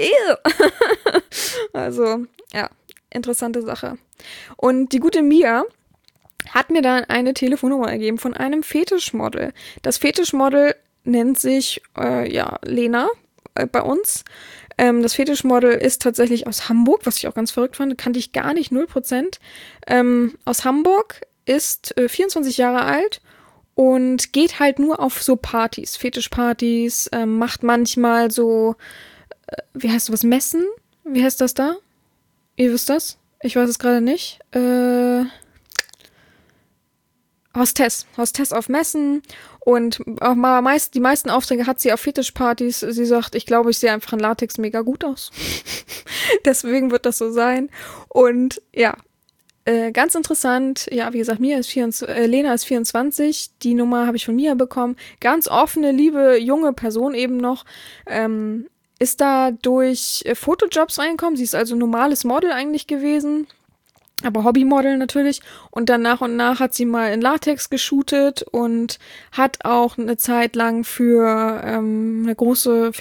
also, ja, interessante Sache. Und die gute Mia hat mir dann eine Telefonnummer gegeben von einem Fetischmodel. Das Fetischmodel nennt sich, Lena bei uns. Das Fetischmodel ist tatsächlich aus Hamburg, was ich auch ganz verrückt fand, kannte ich gar nicht, 0%. Aus Hamburg, ist 24 Jahre alt und geht halt nur auf so Partys, Fetischpartys, macht manchmal so, wie heißt sowas, Messen? Wie heißt das da? Ihr wisst das? Ich weiß es gerade nicht. Hostess auf Messen und auch mal die meisten Aufträge hat sie auf Fetischpartys. Sie sagt, ich glaube, ich sehe einfach in Latex mega gut aus. Deswegen wird das so sein. Und ja, ganz interessant. Ja, wie gesagt, Lena ist 24. Die Nummer habe ich von Mia bekommen. Ganz offene, liebe, junge Person eben noch. Ist da durch Fotojobs reingekommen. Sie ist also normales Model eigentlich gewesen. Aber Hobbymodel natürlich. Und dann nach und nach hat sie mal in Latex geshootet und hat auch eine Zeit lang für eine große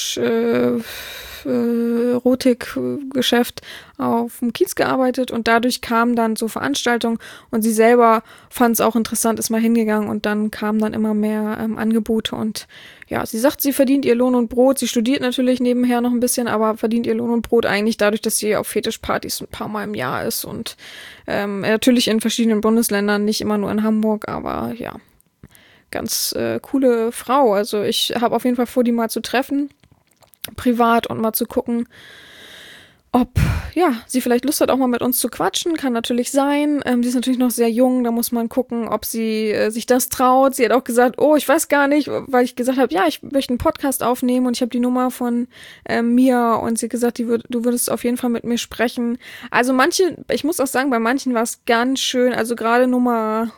Erotikgeschäft auf dem Kiez gearbeitet und dadurch kamen dann so Veranstaltungen und sie selber fand es auch interessant, ist mal hingegangen und dann kamen dann immer mehr Angebote und ja, sie sagt, sie verdient ihr Lohn und Brot, sie studiert natürlich nebenher noch ein bisschen, aber verdient ihr Lohn und Brot eigentlich dadurch, dass sie auf Fetischpartys ein paar Mal im Jahr ist und natürlich in verschiedenen Bundesländern, nicht immer nur in Hamburg, aber ja, ganz coole Frau, also ich habe auf jeden Fall vor, die mal zu treffen. privat und mal zu gucken, ob, ja, sie vielleicht Lust hat, auch mal mit uns zu quatschen. Kann natürlich sein. Sie ist natürlich noch sehr jung, da muss man gucken, ob sie sich das traut. Sie hat auch gesagt, oh, ich weiß gar nicht, weil ich gesagt habe, ja, ich möchte einen Podcast aufnehmen und ich habe die Nummer von Mia und sie hat gesagt, du würdest auf jeden Fall mit mir sprechen. Also ich muss auch sagen, bei manchen war es ganz schön, also gerade Nummer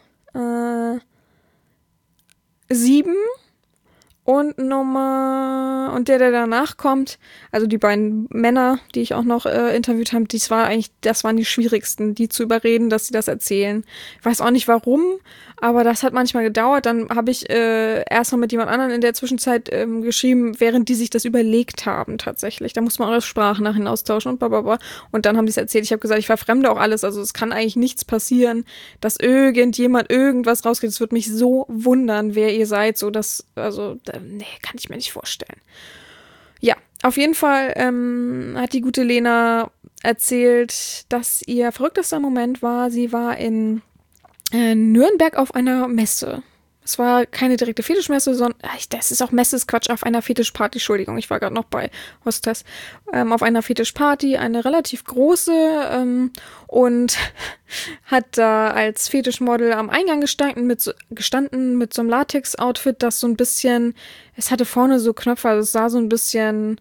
7 und und der danach kommt, also die beiden Männer, die ich auch noch interviewt habe, das waren die schwierigsten, die zu überreden, dass sie das erzählen. Ich weiß auch nicht warum, aber das hat manchmal gedauert. Dann habe ich erst noch mit jemand anderem in der Zwischenzeit geschrieben, während die sich das überlegt haben tatsächlich. Da muss man auch das Sprachnachrichten austauschen und blablabla. Und dann haben die es erzählt. Ich habe gesagt, ich verfremde auch alles, also es kann eigentlich nichts passieren, dass irgendjemand irgendwas rauskriegt. Es würde mich so wundern, wer ihr seid, so dass, also nee, kann ich mir nicht vorstellen. Ja, auf jeden Fall hat die gute Lena erzählt, dass ihr verrücktester Moment war, sie war in Nürnberg auf einer Messe. Es war keine direkte Fetischmesse, sondern, das ist auch Messesquatsch, auf einer Fetischparty, Entschuldigung, ich war gerade noch bei Hostess, auf einer Fetischparty, eine relativ große, und hat da als Fetischmodel am Eingang gestanden mit so einem Latex-Outfit, das so ein bisschen, es hatte vorne so Knöpfe, also es sah so ein bisschen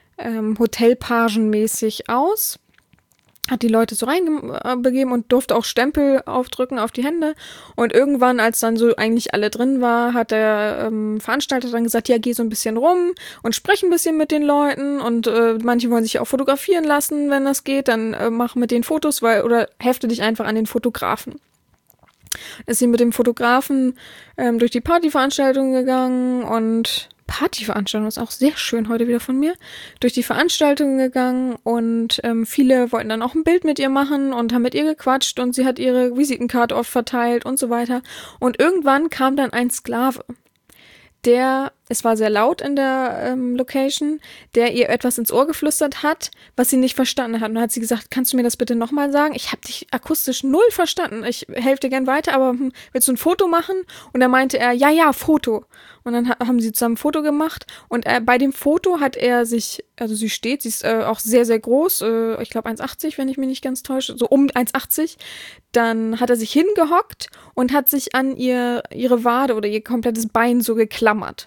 Hotelpagenmäßig aus. Hat die Leute so reinbegeben und durfte auch Stempel aufdrücken auf die Hände. Und irgendwann, als dann so eigentlich alle drin war, hat der Veranstalter dann gesagt, ja, geh so ein bisschen rum und sprech ein bisschen mit den Leuten. Und manche wollen sich auch fotografieren lassen, wenn das geht. Dann mach mit den Fotos, oder hefte dich einfach an den Fotografen. Ist sie mit dem Fotografen durch die Partyveranstaltung gegangen und Partyveranstaltung ist auch sehr schön heute wieder von mir, durch die Veranstaltung gegangen und viele wollten dann auch ein Bild mit ihr machen und haben mit ihr gequatscht und sie hat ihre Visitenkarte oft verteilt und so weiter. Und irgendwann kam dann ein Sklave, es war sehr laut in der Location, der ihr etwas ins Ohr geflüstert hat, was sie nicht verstanden hat. Und dann hat sie gesagt, kannst du mir das bitte nochmal sagen? Ich habe dich akustisch null verstanden. Ich helfe dir gern weiter, aber willst du ein Foto machen? Und dann meinte er, ja, Foto. Und dann haben sie zusammen ein Foto gemacht. Und bei dem Foto hat er sich, also sie ist auch sehr, sehr groß, ich glaube 1,80, wenn ich mich nicht ganz täusche, so um 1,80. Dann hat er sich hingehockt und hat sich an ihre Wade oder ihr komplettes Bein so geklammert.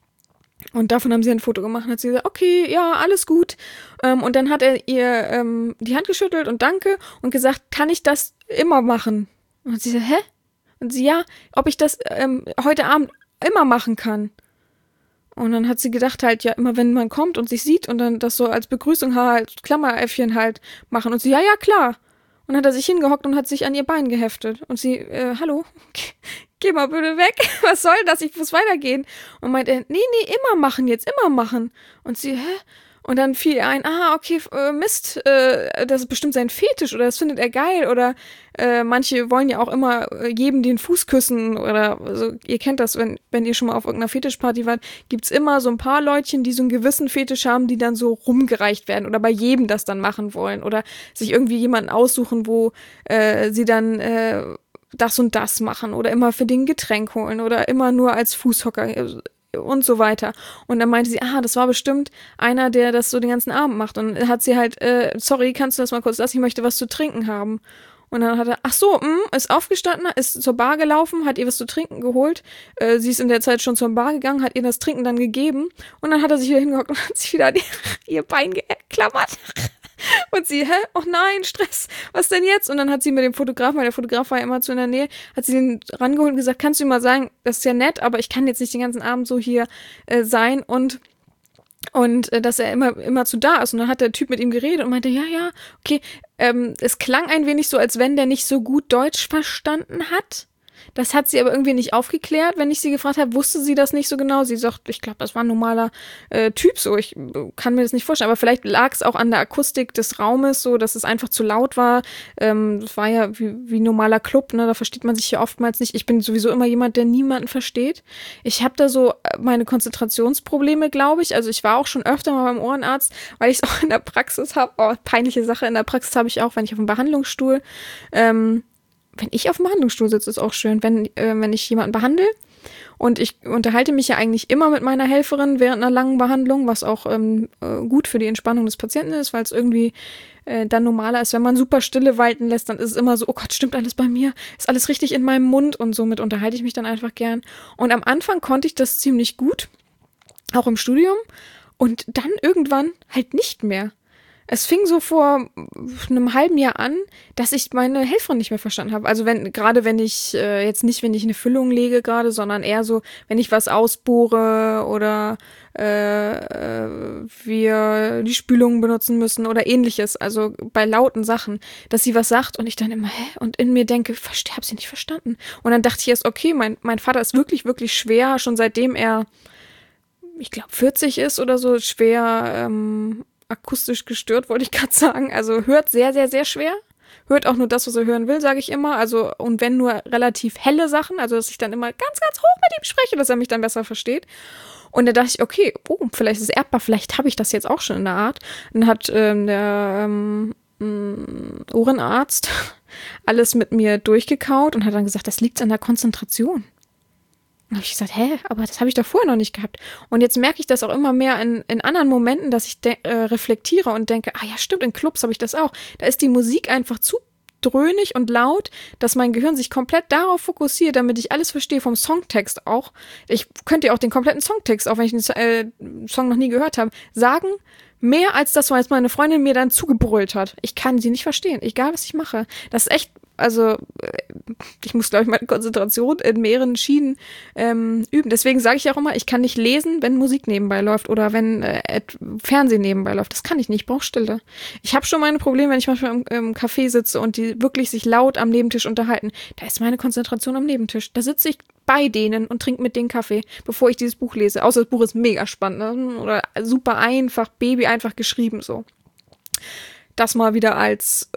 Und davon haben sie ein Foto gemacht und hat sie gesagt, okay, ja, alles gut. Und dann hat er ihr die Hand geschüttelt und danke und gesagt, kann ich das immer machen? Und sie sagt, hä? Und sie, ja, ob ich das heute Abend immer machen kann. Und dann hat sie gedacht halt, ja, immer wenn man kommt und sich sieht und dann das so als Begrüßung halt, Klammeräffchen halt machen. Und sie, ja, klar. Und dann hat er sich hingehockt und hat sich an ihr Bein geheftet. Und sie, hallo, geh mal bitte weg. Was soll das? Ich muss weitergehen. Und meint er, nee, immer machen. Und sie, hä? Und dann fiel ihr ein, okay, Mist, das ist bestimmt sein Fetisch oder das findet er geil oder manche wollen ja auch immer jedem den Fuß küssen oder also, ihr kennt das, wenn ihr schon mal auf irgendeiner Fetischparty wart, gibt's immer so ein paar Leutchen, die so einen gewissen Fetisch haben, die dann so rumgereicht werden oder bei jedem das dann machen wollen oder sich irgendwie jemanden aussuchen, wo sie dann das und das machen oder immer für den Getränk holen oder immer nur als Fußhocker und so weiter. Und dann meinte sie, das war bestimmt einer, der das so den ganzen Abend macht. Und dann hat sie halt, sorry, kannst du das mal kurz lassen? Ich möchte was zu trinken haben. Und dann hat er, ist aufgestanden, ist zur Bar gelaufen, hat ihr was zu trinken geholt. Sie ist in der Zeit schon zur Bar gegangen, hat ihr das Trinken dann gegeben. Und dann hat er sich wieder hingehockt und hat sich wieder an ihr Bein geklammert. Und sie, oh nein, Stress, was denn jetzt? Und dann hat sie mit dem Fotografen, weil der Fotograf war ja immer zu in der Nähe, hat sie den rangeholt und gesagt, kannst du ihm mal sagen, das ist ja nett, aber ich kann jetzt nicht den ganzen Abend so hier sein und dass er immer zu da ist. Und dann hat der Typ mit ihm geredet und meinte, ja, okay, es klang ein wenig so, als wenn der nicht so gut Deutsch verstanden hat. Das hat sie aber irgendwie nicht aufgeklärt. Wenn ich sie gefragt habe, wusste sie das nicht so genau. Sie sagt, ich glaube, das war ein normaler Typ so. Ich kann mir das nicht vorstellen. Aber vielleicht lag es auch an der Akustik des Raumes so, dass es einfach zu laut war. Das war ja wie ein normaler Club, ne? Da versteht man sich ja oftmals nicht. Ich bin sowieso immer jemand, der niemanden versteht. Ich habe da so meine Konzentrationsprobleme, glaube ich. Also ich war auch schon öfter mal beim Ohrenarzt, weil ich es auch in der Praxis habe. Oh, peinliche Sache. In der Praxis habe ich auch, wenn ich auf dem Behandlungsstuhl wenn ich auf dem Behandlungsstuhl sitze, ist auch schön. Wenn ich jemanden behandle Und ich unterhalte mich ja eigentlich immer mit meiner Helferin während einer langen Behandlung, was auch gut für die Entspannung des Patienten ist, weil es irgendwie dann normaler ist. Wenn man super Stille walten lässt, dann ist es immer so, oh Gott, stimmt alles bei mir? Ist alles richtig in meinem Mund? Und somit unterhalte ich mich dann einfach gern. Und am Anfang konnte ich das ziemlich gut, auch im Studium. Und dann irgendwann halt nicht mehr. Es fing so vor einem halben Jahr an, dass ich meine Helferin nicht mehr verstanden habe. Also wenn ich jetzt nicht, wenn ich eine Füllung lege gerade, sondern eher so, wenn ich was ausbohre oder wir die Spülung benutzen müssen oder ähnliches. Also bei lauten Sachen, dass sie was sagt und ich dann immer, und in mir denke, hab sie nicht verstanden. Und dann dachte ich erst, okay, mein Vater ist wirklich, wirklich schwer, schon seitdem er, ich glaube, 40 ist oder so, schwer akustisch gestört, wollte ich gerade sagen. Also hört sehr, sehr, sehr schwer. Hört auch nur das, was er hören will, sage ich immer. Also, und wenn nur relativ helle Sachen, also dass ich dann immer ganz, ganz hoch mit ihm spreche, dass er mich dann besser versteht. Und da dachte ich, okay, vielleicht ist es erbbar, vielleicht habe ich das jetzt auch schon in der Art. Dann hat der Ohrenarzt alles mit mir durchgekaut und hat dann gesagt, das liegt an der Konzentration. Dann habe ich gesagt, aber das habe ich doch vorher noch nicht gehabt. Und jetzt merke ich das auch immer mehr in anderen Momenten, dass ich reflektiere und denke, ja stimmt, in Clubs habe ich das auch. Da ist die Musik einfach zu dröhnig und laut, dass mein Gehirn sich komplett darauf fokussiert, damit ich alles verstehe, vom Songtext auch. Ich könnte ja auch den kompletten Songtext, auch wenn ich den Song noch nie gehört habe, sagen, mehr als das, was meine Freundin mir dann zugebrüllt hat. Ich kann sie nicht verstehen, egal was ich mache. Das ist echt, also ich muss, glaube ich, meine Konzentration in mehreren Schienen üben. Deswegen sage ich auch immer, ich kann nicht lesen, wenn Musik nebenbei läuft oder wenn Fernsehen nebenbei läuft. Das kann ich nicht, ich brauche Stille. Ich habe schon meine Probleme, wenn ich manchmal im Café sitze und die wirklich sich laut am Nebentisch unterhalten. Da ist meine Konzentration am Nebentisch. Da sitze ich bei denen und trinke mit denen Kaffee, bevor ich dieses Buch lese. Außer das Buch ist mega spannend, ne? Oder super einfach, Baby einfach geschrieben so. Das mal wieder als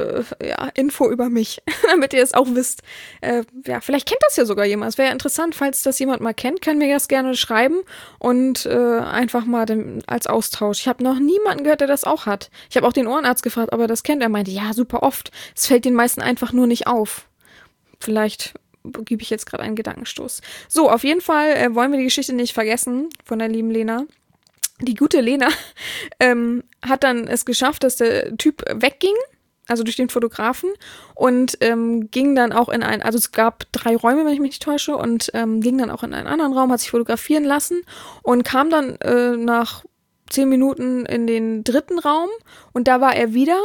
Info über mich, damit ihr es auch wisst. Vielleicht kennt das ja sogar jemand. Es wäre ja interessant, falls das jemand mal kennt, kann mir das gerne schreiben und einfach mal als Austausch. Ich habe noch niemanden gehört, der das auch hat. Ich habe auch den Ohrenarzt gefragt, ob er das kennt. Er meinte, ja, super oft. Es fällt den meisten einfach nur nicht auf. Vielleicht gebe ich jetzt gerade einen Gedankenstoß. So, auf jeden Fall wollen wir die Geschichte nicht vergessen von der lieben Lena. Die gute Lena hat dann es geschafft, dass der Typ wegging, also durch den Fotografen, und ging dann auch also es gab 3 Räume, wenn ich mich nicht täusche, und ging dann auch in einen anderen Raum, hat sich fotografieren lassen und kam dann nach 10 Minuten in den 3. Raum und da war er wieder.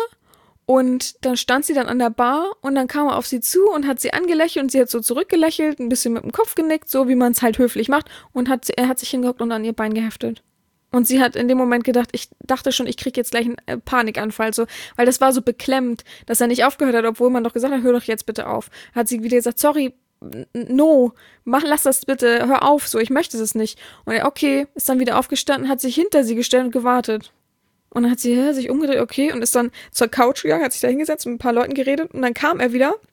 Und dann stand sie dann an der Bar und dann kam er auf sie zu und hat sie angelächelt und sie hat so zurückgelächelt, ein bisschen mit dem Kopf genickt, so wie man es halt höflich macht, und er hat sich hingehockt und an ihr Bein geheftet. Und sie hat in dem Moment gedacht, ich dachte schon, ich kriege jetzt gleich einen Panikanfall, so, weil das war so beklemmt, dass er nicht aufgehört hat, obwohl man doch gesagt hat, hör doch jetzt bitte auf. Hat sie wieder gesagt, sorry, no, lass das bitte, hör auf, so, ich möchte es nicht. Und er, okay, ist dann wieder aufgestanden, hat sich hinter sie gestellt und gewartet. Und dann hat sie sich umgedreht, okay, und ist dann zur Couch gegangen, hat sich da hingesetzt, mit ein paar Leuten geredet und dann kam er wieder,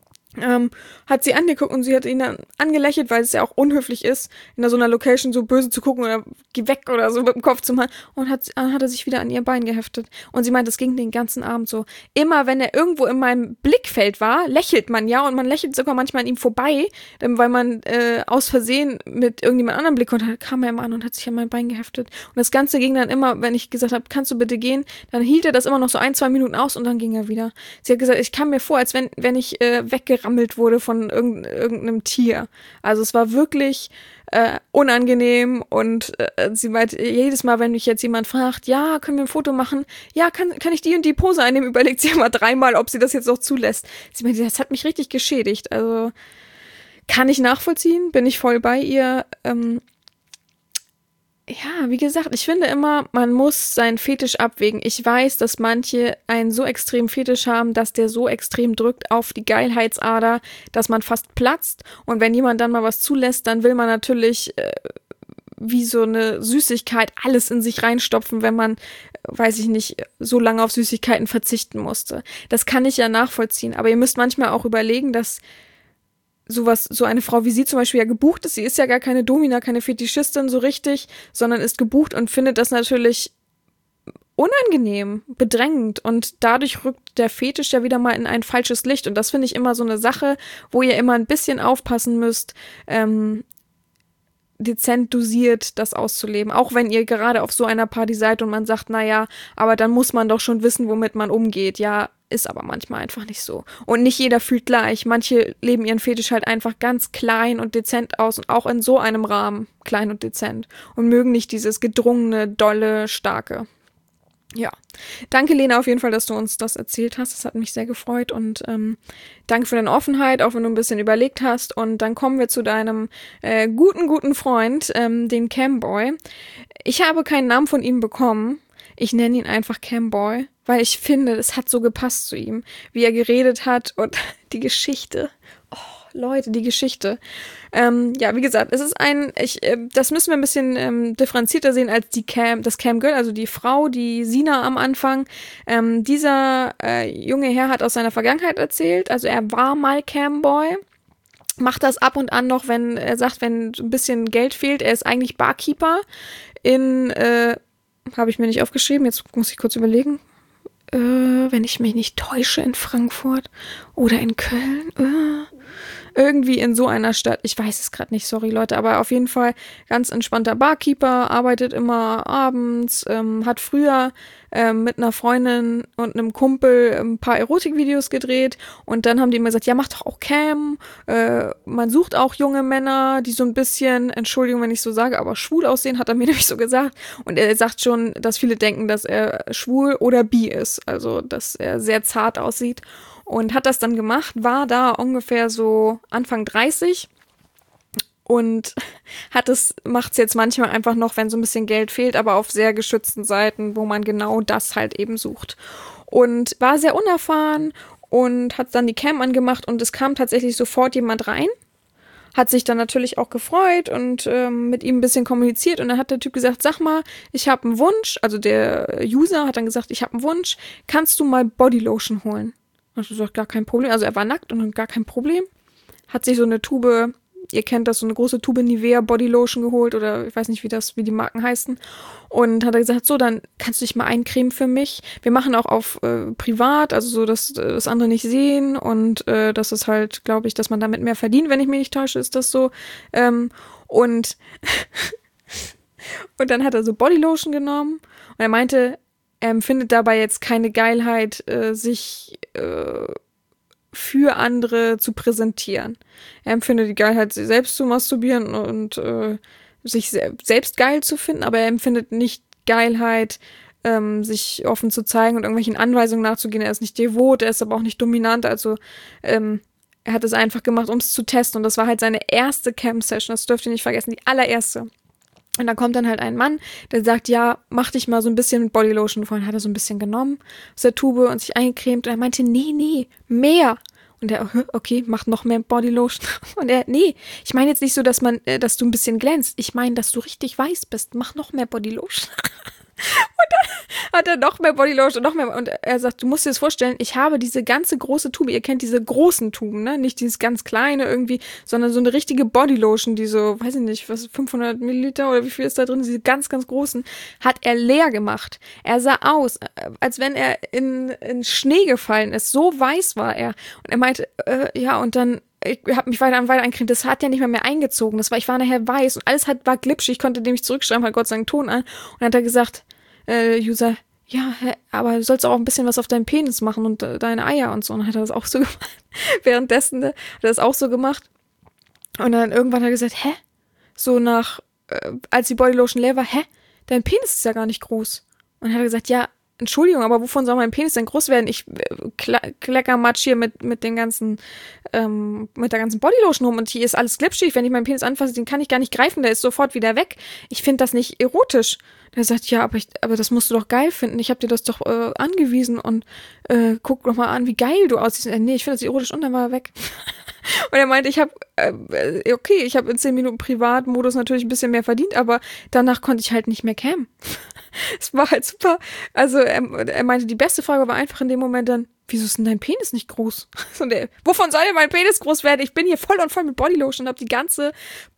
hat sie angeguckt und sie hat ihn dann angelächelt, weil es ja auch unhöflich ist, in so einer Location so böse zu gucken oder geh weg oder so mit dem Kopf zu machen, und hat er sich wieder an ihr Bein geheftet. Und sie meint, das ging den ganzen Abend so. Immer wenn er irgendwo in meinem Blickfeld war, lächelt man ja, und man lächelt sogar manchmal an ihm vorbei, weil man aus Versehen mit irgendjemand anderem Blick, und dann kam er immer an und hat sich an mein Bein geheftet. Und das Ganze ging dann immer, wenn ich gesagt habe, kannst du bitte gehen, dann hielt er das immer noch so 1-2 Minuten aus und dann ging er wieder. Sie hat gesagt, ich kam mir vor, als wenn ich weggerammelt wurde von irgendeinem Tier. Also es war wirklich unangenehm, und sie meint, jedes Mal, wenn mich jetzt jemand fragt, ja, können wir ein Foto machen? Ja, kann ich die und die Pose einnehmen? Überlegt sie immer 3-mal, ob sie das jetzt noch zulässt. Sie meint, das hat mich richtig geschädigt. Also kann ich nachvollziehen, bin ich voll bei ihr. Ja, wie gesagt, ich finde immer, man muss seinen Fetisch abwägen. Ich weiß, dass manche einen so extrem Fetisch haben, dass der so extrem drückt auf die Geilheitsader, dass man fast platzt. Und wenn jemand dann mal was zulässt, dann will man natürlich wie so eine Süßigkeit alles in sich reinstopfen, wenn man, weiß ich nicht, so lange auf Süßigkeiten verzichten musste. Das kann ich ja nachvollziehen. Aber ihr müsst manchmal auch überlegen, dass so eine Frau wie sie zum Beispiel ja gebucht ist. Sie ist ja gar keine Domina, keine Fetischistin so richtig, sondern ist gebucht und findet das natürlich unangenehm, bedrängend, und dadurch rückt der Fetisch ja wieder mal in ein falsches Licht, und das finde ich immer so eine Sache, wo ihr immer ein bisschen aufpassen müsst, dezent dosiert das auszuleben. Auch wenn ihr gerade auf so einer Party seid und man sagt, naja, aber dann muss man doch schon wissen, womit man umgeht. Ja, ist aber manchmal einfach nicht so. Und nicht jeder fühlt gleich. Manche leben ihren Fetisch halt einfach ganz klein und dezent aus und auch in so einem Rahmen klein und dezent und mögen nicht dieses gedrungene, dolle, starke. Ja, danke Lena auf jeden Fall, dass du uns das erzählt hast. Das hat mich sehr gefreut und danke für deine Offenheit, auch wenn du ein bisschen überlegt hast. Und dann kommen wir zu deinem guten Freund, den Camboy. Ich habe keinen Namen von ihm bekommen. Ich nenne ihn einfach Camboy, weil ich finde, es hat so gepasst zu ihm, wie er geredet hat und die Geschichte. Oh, Leute, die Geschichte. Ja, wie gesagt, es ist das müssen wir ein bisschen differenzierter sehen als das Camgirl, also die Frau, die Sina am Anfang. Dieser junge Herr hat aus seiner Vergangenheit erzählt, also er war mal Camboy. Macht das ab und an noch, wenn er sagt, wenn ein bisschen Geld fehlt. Er ist eigentlich Barkeeper habe ich mir nicht aufgeschrieben, jetzt muss ich kurz überlegen. Wenn ich mich nicht täusche, in Frankfurt oder in Köln. Irgendwie in so einer Stadt. Ich weiß es gerade nicht, sorry Leute, aber auf jeden Fall ganz entspannter Barkeeper, arbeitet immer abends, hat früher mit einer Freundin und einem Kumpel ein paar Erotikvideos gedreht und dann haben die immer gesagt, ja, mach doch auch Cam, man sucht auch junge Männer, die so ein bisschen, Entschuldigung, wenn ich so sage, aber schwul aussehen, hat er mir nämlich so gesagt und er sagt schon, dass viele denken, dass er schwul oder bi ist, also dass er sehr zart aussieht. Und hat das dann gemacht, war da ungefähr so Anfang 30 und macht es jetzt manchmal einfach noch, wenn so ein bisschen Geld fehlt, aber auf sehr geschützten Seiten, wo man genau das halt eben sucht. Und war sehr unerfahren und hat dann die Cam angemacht und es kam tatsächlich sofort jemand rein. Hat sich dann natürlich auch gefreut und mit ihm ein bisschen kommuniziert und dann hat der Typ gesagt, sag mal, ich habe einen Wunsch, also der User hat dann gesagt, ich habe einen Wunsch, kannst du mal Bodylotion holen? Und ich gesagt, gar kein Problem. Also er war nackt und gar kein Problem. Hat sich so eine Tube, ihr kennt das, so eine große Tube Nivea Bodylotion geholt oder ich weiß nicht, wie die Marken heißen. Und hat er gesagt, so, dann kannst du dich mal eincremen für mich. Wir machen auch auf privat, also so, dass das andere nicht sehen und das ist halt, glaube ich, dass man damit mehr verdient, wenn ich mich nicht täusche, ist das so. Und dann hat er so Bodylotion genommen und er meinte, er empfindet dabei jetzt keine Geilheit, sich für andere zu präsentieren. Er empfindet die Geilheit, sich selbst zu masturbieren und sich selbst geil zu finden, aber er empfindet nicht Geilheit, sich offen zu zeigen und irgendwelchen Anweisungen nachzugehen. Er ist nicht devot, er ist aber auch nicht dominant, also er hat es einfach gemacht, um es zu testen und das war halt seine erste Cam-Session, das dürft ihr nicht vergessen, die allererste. Und dann kommt dann halt ein Mann, der sagt, ja, mach dich mal so ein bisschen mit Bodylotion. Vorhin hat er so ein bisschen genommen aus der Tube und sich eingecremt. Und er meinte, nee, mehr. Und er, okay, mach noch mehr Bodylotion. Und er, nee, ich meine jetzt nicht so, dass du ein bisschen glänzt. Ich meine, dass du richtig weiß bist. Mach noch mehr Bodylotion. Und dann hat er noch mehr Bodylotion und noch mehr. Und er sagt, du musst dir das vorstellen, ich habe diese ganze große Tube, ihr kennt diese großen Tuben, ne? Nicht dieses ganz kleine irgendwie, sondern so eine richtige Bodylotion, die so, weiß ich nicht, 500 Milliliter oder wie viel ist da drin, diese ganz, ganz großen, hat er leer gemacht. Er sah aus, als wenn er in Schnee gefallen ist. So weiß war er. Und er meinte, ja, und dann ich habe mich weiter eincremt, das hat ja nicht mehr eingezogen. Ich war nachher weiß und alles war glitschig. Ich konnte dem nicht zurückschreiben, hat Gott sei Dank Ton an. Und dann hat er gesagt, User, ja, aber du sollst auch ein bisschen was auf deinen Penis machen und deine Eier und so. Und dann hat er das auch so gemacht. Währenddessen hat er das auch so gemacht. Und dann irgendwann hat er gesagt, hä? So als die Bodylotion leer war, hä? Dein Penis ist ja gar nicht groß. Und dann hat er gesagt, ja, Entschuldigung, aber wovon soll mein Penis denn groß werden? Ich kleckermatsch hier mit der ganzen Bodylotion rum und hier ist alles glitschig. Wenn ich meinen Penis anfasse, den kann ich gar nicht greifen, der ist sofort wieder weg. Ich finde das nicht erotisch. Der sagt, ja, aber das musst du doch geil finden. Ich habe dir das doch angewiesen und guck doch mal an, wie geil du aussiehst. Nee, ich finde das erotisch und dann war er weg. Und er meinte, ich habe in 10 Minuten Privatmodus natürlich ein bisschen mehr verdient, aber danach konnte ich halt nicht mehr cammen. Es war halt super. Also er meinte, die beste Frage war einfach in dem Moment dann, wieso ist denn dein Penis nicht groß? Und wovon soll denn mein Penis groß werden? Ich bin hier voll und voll mit Bodylotion und habe die ganze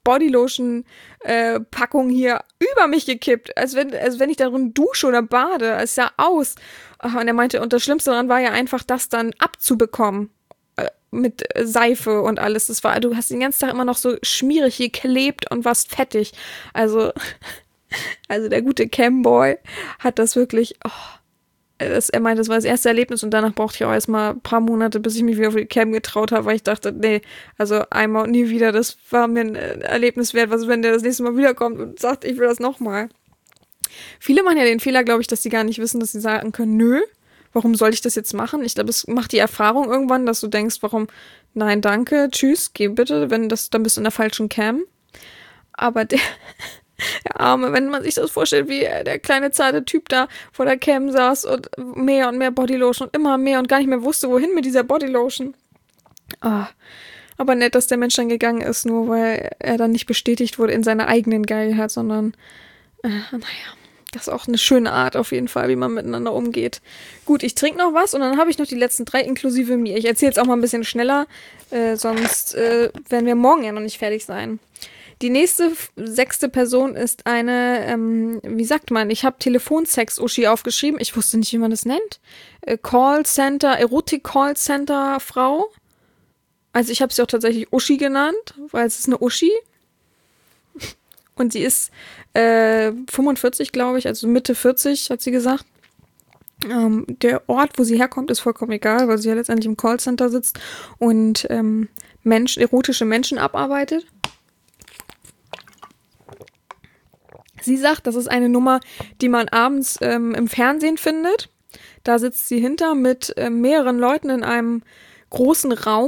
Bodylotion-Packung hier über mich gekippt, als wenn ich darin dusche oder bade. Es sah aus. Und er meinte, und das Schlimmste daran war ja einfach, das dann abzubekommen. mit Seife und alles. Du hast den ganzen Tag immer noch so schmierig geklebt und warst fettig. Also der gute Camboy hat das wirklich, er meinte, das war das erste Erlebnis und danach brauchte ich auch erstmal ein paar Monate, bis ich mich wieder auf die Cam getraut habe, weil ich dachte, nee, also einmal und nie wieder, das war mir ein Erlebnis wert, was, wenn der das nächste Mal wiederkommt und sagt, ich will das nochmal. Viele machen ja den Fehler, glaube ich, dass sie gar nicht wissen, dass sie sagen können, nö, warum soll ich das jetzt machen? Ich glaube, es macht die Erfahrung irgendwann, dass du denkst, warum, nein, danke, tschüss, geh bitte, dann bist du in der falschen Cam. Aber der Arme, wenn man sich das vorstellt, wie der kleine zarte Typ da vor der Cam saß und mehr Bodylotion und immer mehr und gar nicht mehr wusste, wohin mit dieser Bodylotion. Aber nett, dass der Mensch dann gegangen ist, nur weil er dann nicht bestätigt wurde in seiner eigenen Geilheit, sondern, das ist auch eine schöne Art auf jeden Fall, wie man miteinander umgeht. Gut, ich trinke noch was und dann habe ich noch die letzten 3 inklusive mir. Ich erzähle jetzt auch mal ein bisschen schneller, sonst werden wir morgen ja noch nicht fertig sein. Die nächste 6. Person ist eine, wie sagt man, ich habe Telefonsex-Uschi aufgeschrieben. Ich wusste nicht, wie man das nennt. Callcenter, Erotik-Callcenter-Frau. Also ich habe sie auch tatsächlich Uschi genannt, weil es ist eine Uschi. Und sie ist 45, glaube ich, also Mitte 40, hat sie gesagt. Der Ort, wo sie herkommt, ist vollkommen egal, weil sie ja letztendlich im Callcenter sitzt und erotische Menschen abarbeitet. Sie sagt, das ist eine Nummer, die man abends im Fernsehen findet. Da sitzt sie hinter mit mehreren Leuten in einem großen Raum,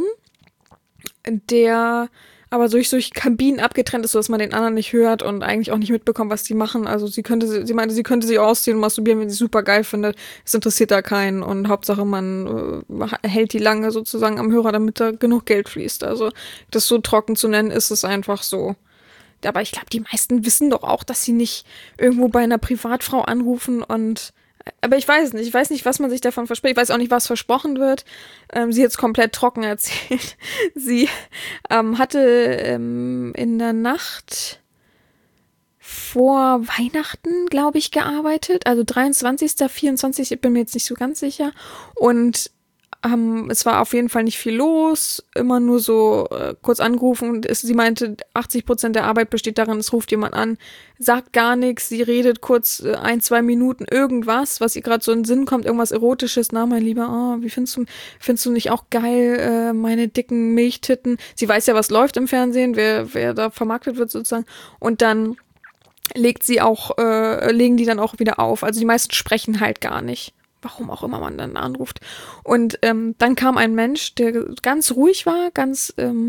der aber durch Kabinen abgetrennt ist, sodass man den anderen nicht hört und eigentlich auch nicht mitbekommt, was die machen. Also sie meinte, sie könnte sich ausziehen und masturbieren, wenn sie es super geil findet. Es interessiert da keinen und Hauptsache man hält die lange sozusagen am Hörer, damit da genug Geld fließt. Also das so trocken zu nennen, ist es einfach so. Aber ich glaube, die meisten wissen doch auch, dass sie nicht irgendwo bei einer Privatfrau anrufen aber ich weiß nicht. Ich weiß nicht, was man sich davon verspricht. Ich weiß auch nicht, was versprochen wird. Sie hat es komplett trocken erzählt. Sie hatte in der Nacht vor Weihnachten, glaube ich, gearbeitet. Also 23., 24., ich bin mir jetzt nicht so ganz sicher. Und es war auf jeden Fall nicht viel los, immer nur so kurz angerufen und sie meinte, 80% der Arbeit besteht darin, es ruft jemand an, sagt gar nichts, sie redet kurz 1-2 Minuten irgendwas, was ihr gerade so in den Sinn kommt, irgendwas Erotisches, na mein Lieber, wie findest du nicht auch geil, meine dicken Milchtitten, sie weiß ja, was läuft im Fernsehen, wer da vermarktet wird sozusagen und dann legen die dann auch wieder auf, also die meisten sprechen halt gar nicht. Warum auch immer man dann anruft. Und dann kam ein Mensch, der ganz ruhig war, ganz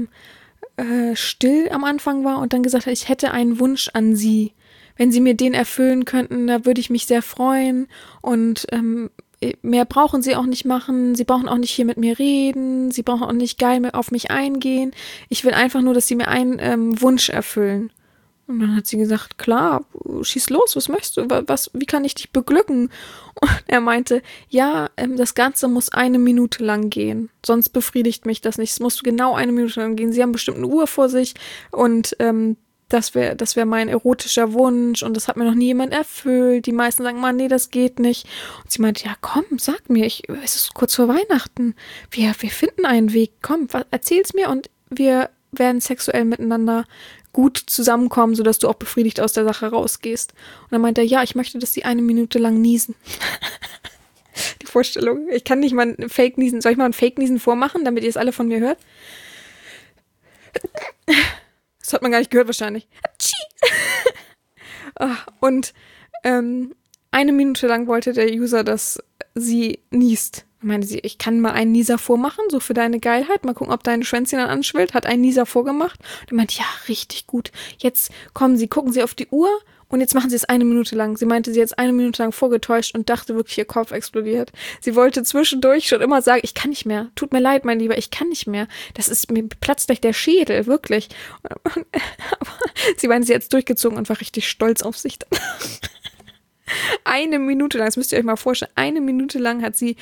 still am Anfang war und dann gesagt hat, ich hätte einen Wunsch an Sie. Wenn Sie mir den erfüllen könnten, da würde ich mich sehr freuen. Und mehr brauchen Sie auch nicht machen. Sie brauchen auch nicht hier mit mir reden. Sie brauchen auch nicht geil auf mich eingehen. Ich will einfach nur, dass Sie mir einen Wunsch erfüllen. Und dann hat sie gesagt, klar, schieß los, was möchtest du? Wie kann ich dich beglücken? Und er meinte, ja, das Ganze muss 1 Minute lang gehen, sonst befriedigt mich das nicht. Es muss genau 1 Minute lang gehen. Sie haben bestimmt eine Uhr vor sich und das wär mein erotischer Wunsch und das hat mir noch nie jemand erfüllt. Die meisten sagen, Mann, nee, das geht nicht. Und sie meinte, ja, komm, sag mir, es ist kurz vor Weihnachten. Wir finden einen Weg. Komm, erzähl's mir und wir werden sexuell miteinander gut zusammenkommen, sodass du auch befriedigt aus der Sache rausgehst. Und dann meinte er, ja, ich möchte, dass die 1 Minute lang niesen. Die Vorstellung. Ich kann nicht mal ein Fake-Niesen. Soll ich mal ein Fake-Niesen vormachen, damit ihr es alle von mir hört? Das hat man gar nicht gehört wahrscheinlich. Und 1 Minute lang wollte der User, dass sie niest. Meinte sie, ich kann mal einen Nieser vormachen, so für deine Geilheit. Mal gucken, ob dein Schwänzchen dann anschwillt. Hat einen Nieser vorgemacht. Und er meinte, ja, richtig gut. Jetzt gucken Sie auf die Uhr und jetzt machen Sie es 1 Minute lang. Sie meinte, sie hat es 1 Minute lang vorgetäuscht und dachte wirklich, ihr Kopf explodiert. Sie wollte zwischendurch schon immer sagen, ich kann nicht mehr. Tut mir leid, mein Lieber, ich kann nicht mehr. Mir platzt gleich der Schädel, wirklich. Aber sie meinte, sie hat es durchgezogen und war richtig stolz auf sich. 1 Minute lang, das müsst ihr euch mal vorstellen, 1 Minute lang hat sie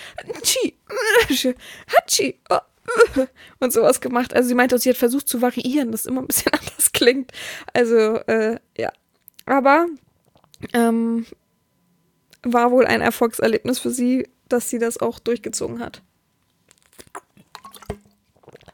und sowas gemacht. Also sie meinte, sie hat versucht zu variieren, dass es immer ein bisschen anders klingt. Also, ja. Aber war wohl ein Erfolgserlebnis für sie, dass sie das auch durchgezogen hat.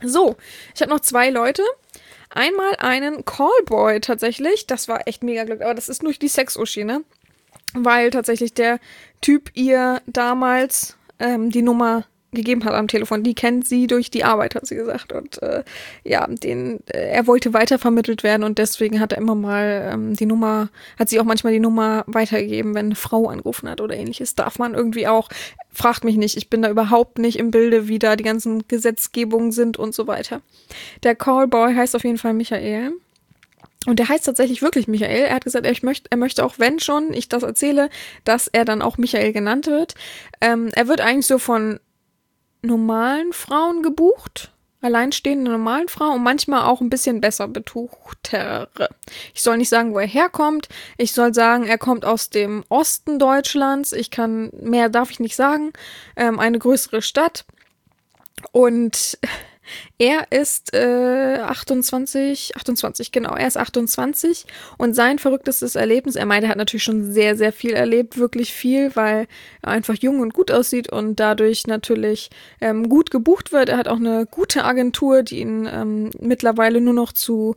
So, ich habe noch 2 Leute. Einmal einen Callboy tatsächlich. Das war echt mega Glück. Aber das ist nur die Sex-Uschi, ne? Weil tatsächlich der Typ ihr damals die Nummer gegeben hat am Telefon. Die kennt sie durch die Arbeit, hat sie gesagt. Und er wollte weitervermittelt werden und deswegen hat er immer mal hat sie auch manchmal die Nummer weitergegeben, wenn eine Frau angerufen hat oder ähnliches. Darf man irgendwie auch, fragt mich nicht, ich bin da überhaupt nicht im Bilde, wie da die ganzen Gesetzgebungen sind und so weiter. Der Callboy heißt auf jeden Fall Michael. Und der heißt tatsächlich wirklich Michael. Er hat gesagt, er möchte auch, wenn schon ich das erzähle, dass er dann auch Michael genannt wird. Er wird eigentlich so von normalen Frauen gebucht, alleinstehende normalen Frauen und manchmal auch ein bisschen besser betuchtere. Ich soll nicht sagen, wo er herkommt. Ich soll sagen, er kommt aus dem Osten Deutschlands. Mehr darf ich nicht sagen. Eine größere Stadt. Und er ist 28, genau, er ist 28 und sein verrücktestes Erlebnis, er meinte, er hat natürlich schon sehr, sehr viel erlebt, wirklich viel, weil er einfach jung und gut aussieht und dadurch natürlich gut gebucht wird. Er hat auch eine gute Agentur, die ihn mittlerweile nur noch zu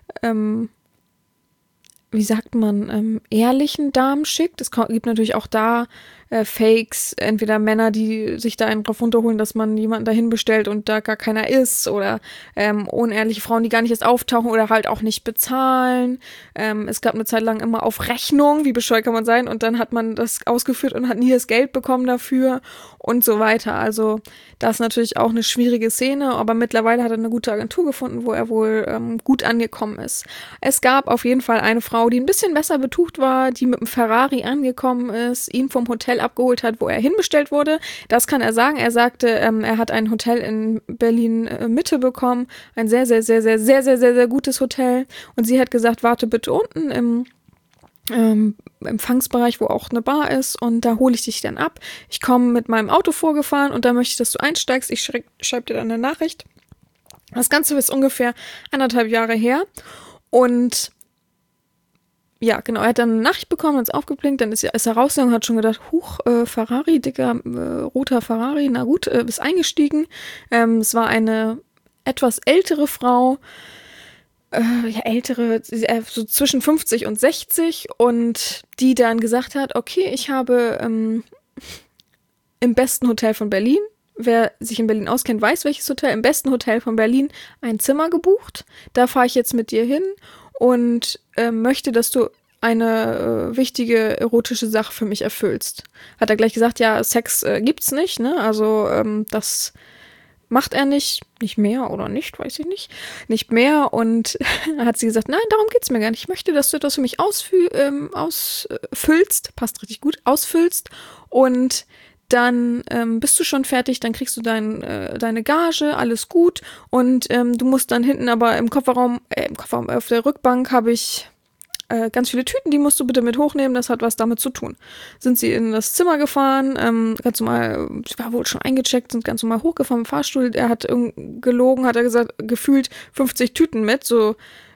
ehrlichen Damen schickt. Es gibt natürlich auch da Fakes, entweder Männer, die sich da einen drauf runterholen, dass man jemanden dahin bestellt und da gar keiner ist oder unehrliche Frauen, die gar nicht erst auftauchen oder halt auch nicht bezahlen. Es gab eine Zeit lang immer auf Rechnung, wie bescheuert kann man sein, und dann hat man das ausgeführt und hat nie das Geld bekommen dafür und so weiter. Also das ist natürlich auch eine schwierige Szene, aber mittlerweile hat er eine gute Agentur gefunden, wo er wohl gut angekommen ist. Es gab auf jeden Fall eine Frau, die ein bisschen besser betucht war, die mit dem Ferrari angekommen ist, ihn vom Hotel abgeholt hat, wo er hinbestellt wurde. Das kann er sagen. Er sagte, er hat ein Hotel in Berlin Mitte bekommen. Ein sehr, sehr, sehr, sehr, sehr, sehr, sehr, sehr gutes Hotel. Und sie hat gesagt, warte bitte unten im Empfangsbereich, wo auch eine Bar ist, und da hole ich dich dann ab. Ich komme mit meinem Auto vorgefahren und da möchte ich, dass du einsteigst. Ich schreibe dir dann eine Nachricht. Das Ganze ist ungefähr 1,5 Jahre her. Und ja, genau, er hat dann eine Nachricht bekommen, hat es aufgeblinkt, dann ist er rausgegangen und hat schon gedacht, Ferrari, dicker, roter Ferrari, na gut, ist eingestiegen. Es war eine etwas ältere Frau, so zwischen 50 und 60, und die dann gesagt hat, okay, ich habe im besten Hotel von Berlin, wer sich in Berlin auskennt, weiß welches Hotel, im besten Hotel von Berlin ein Zimmer gebucht, da fahre ich jetzt mit dir hin und möchte, dass du eine wichtige erotische Sache für mich erfüllst. Hat er gleich gesagt, ja, Sex gibt's nicht, ne? Also das macht er nicht mehr oder nicht, weiß ich nicht mehr. Und hat sie gesagt, nein, darum geht's mir gar nicht. Ich möchte, dass du das für mich ausfüllst, passt richtig gut, ausfüllst, und dann bist du schon fertig, dann kriegst du deine Gage, alles gut, und du musst dann hinten aber im Kofferraum, auf der Rückbank habe ich ganz viele Tüten, die musst du bitte mit hochnehmen, das hat was damit zu tun. Sind sie in das Zimmer gefahren, ganz normal, sie war wohl schon eingecheckt, sind ganz normal hochgefahren im Fahrstuhl, er hat gelogen, hat er gesagt, gefühlt 50 Tüten mit, so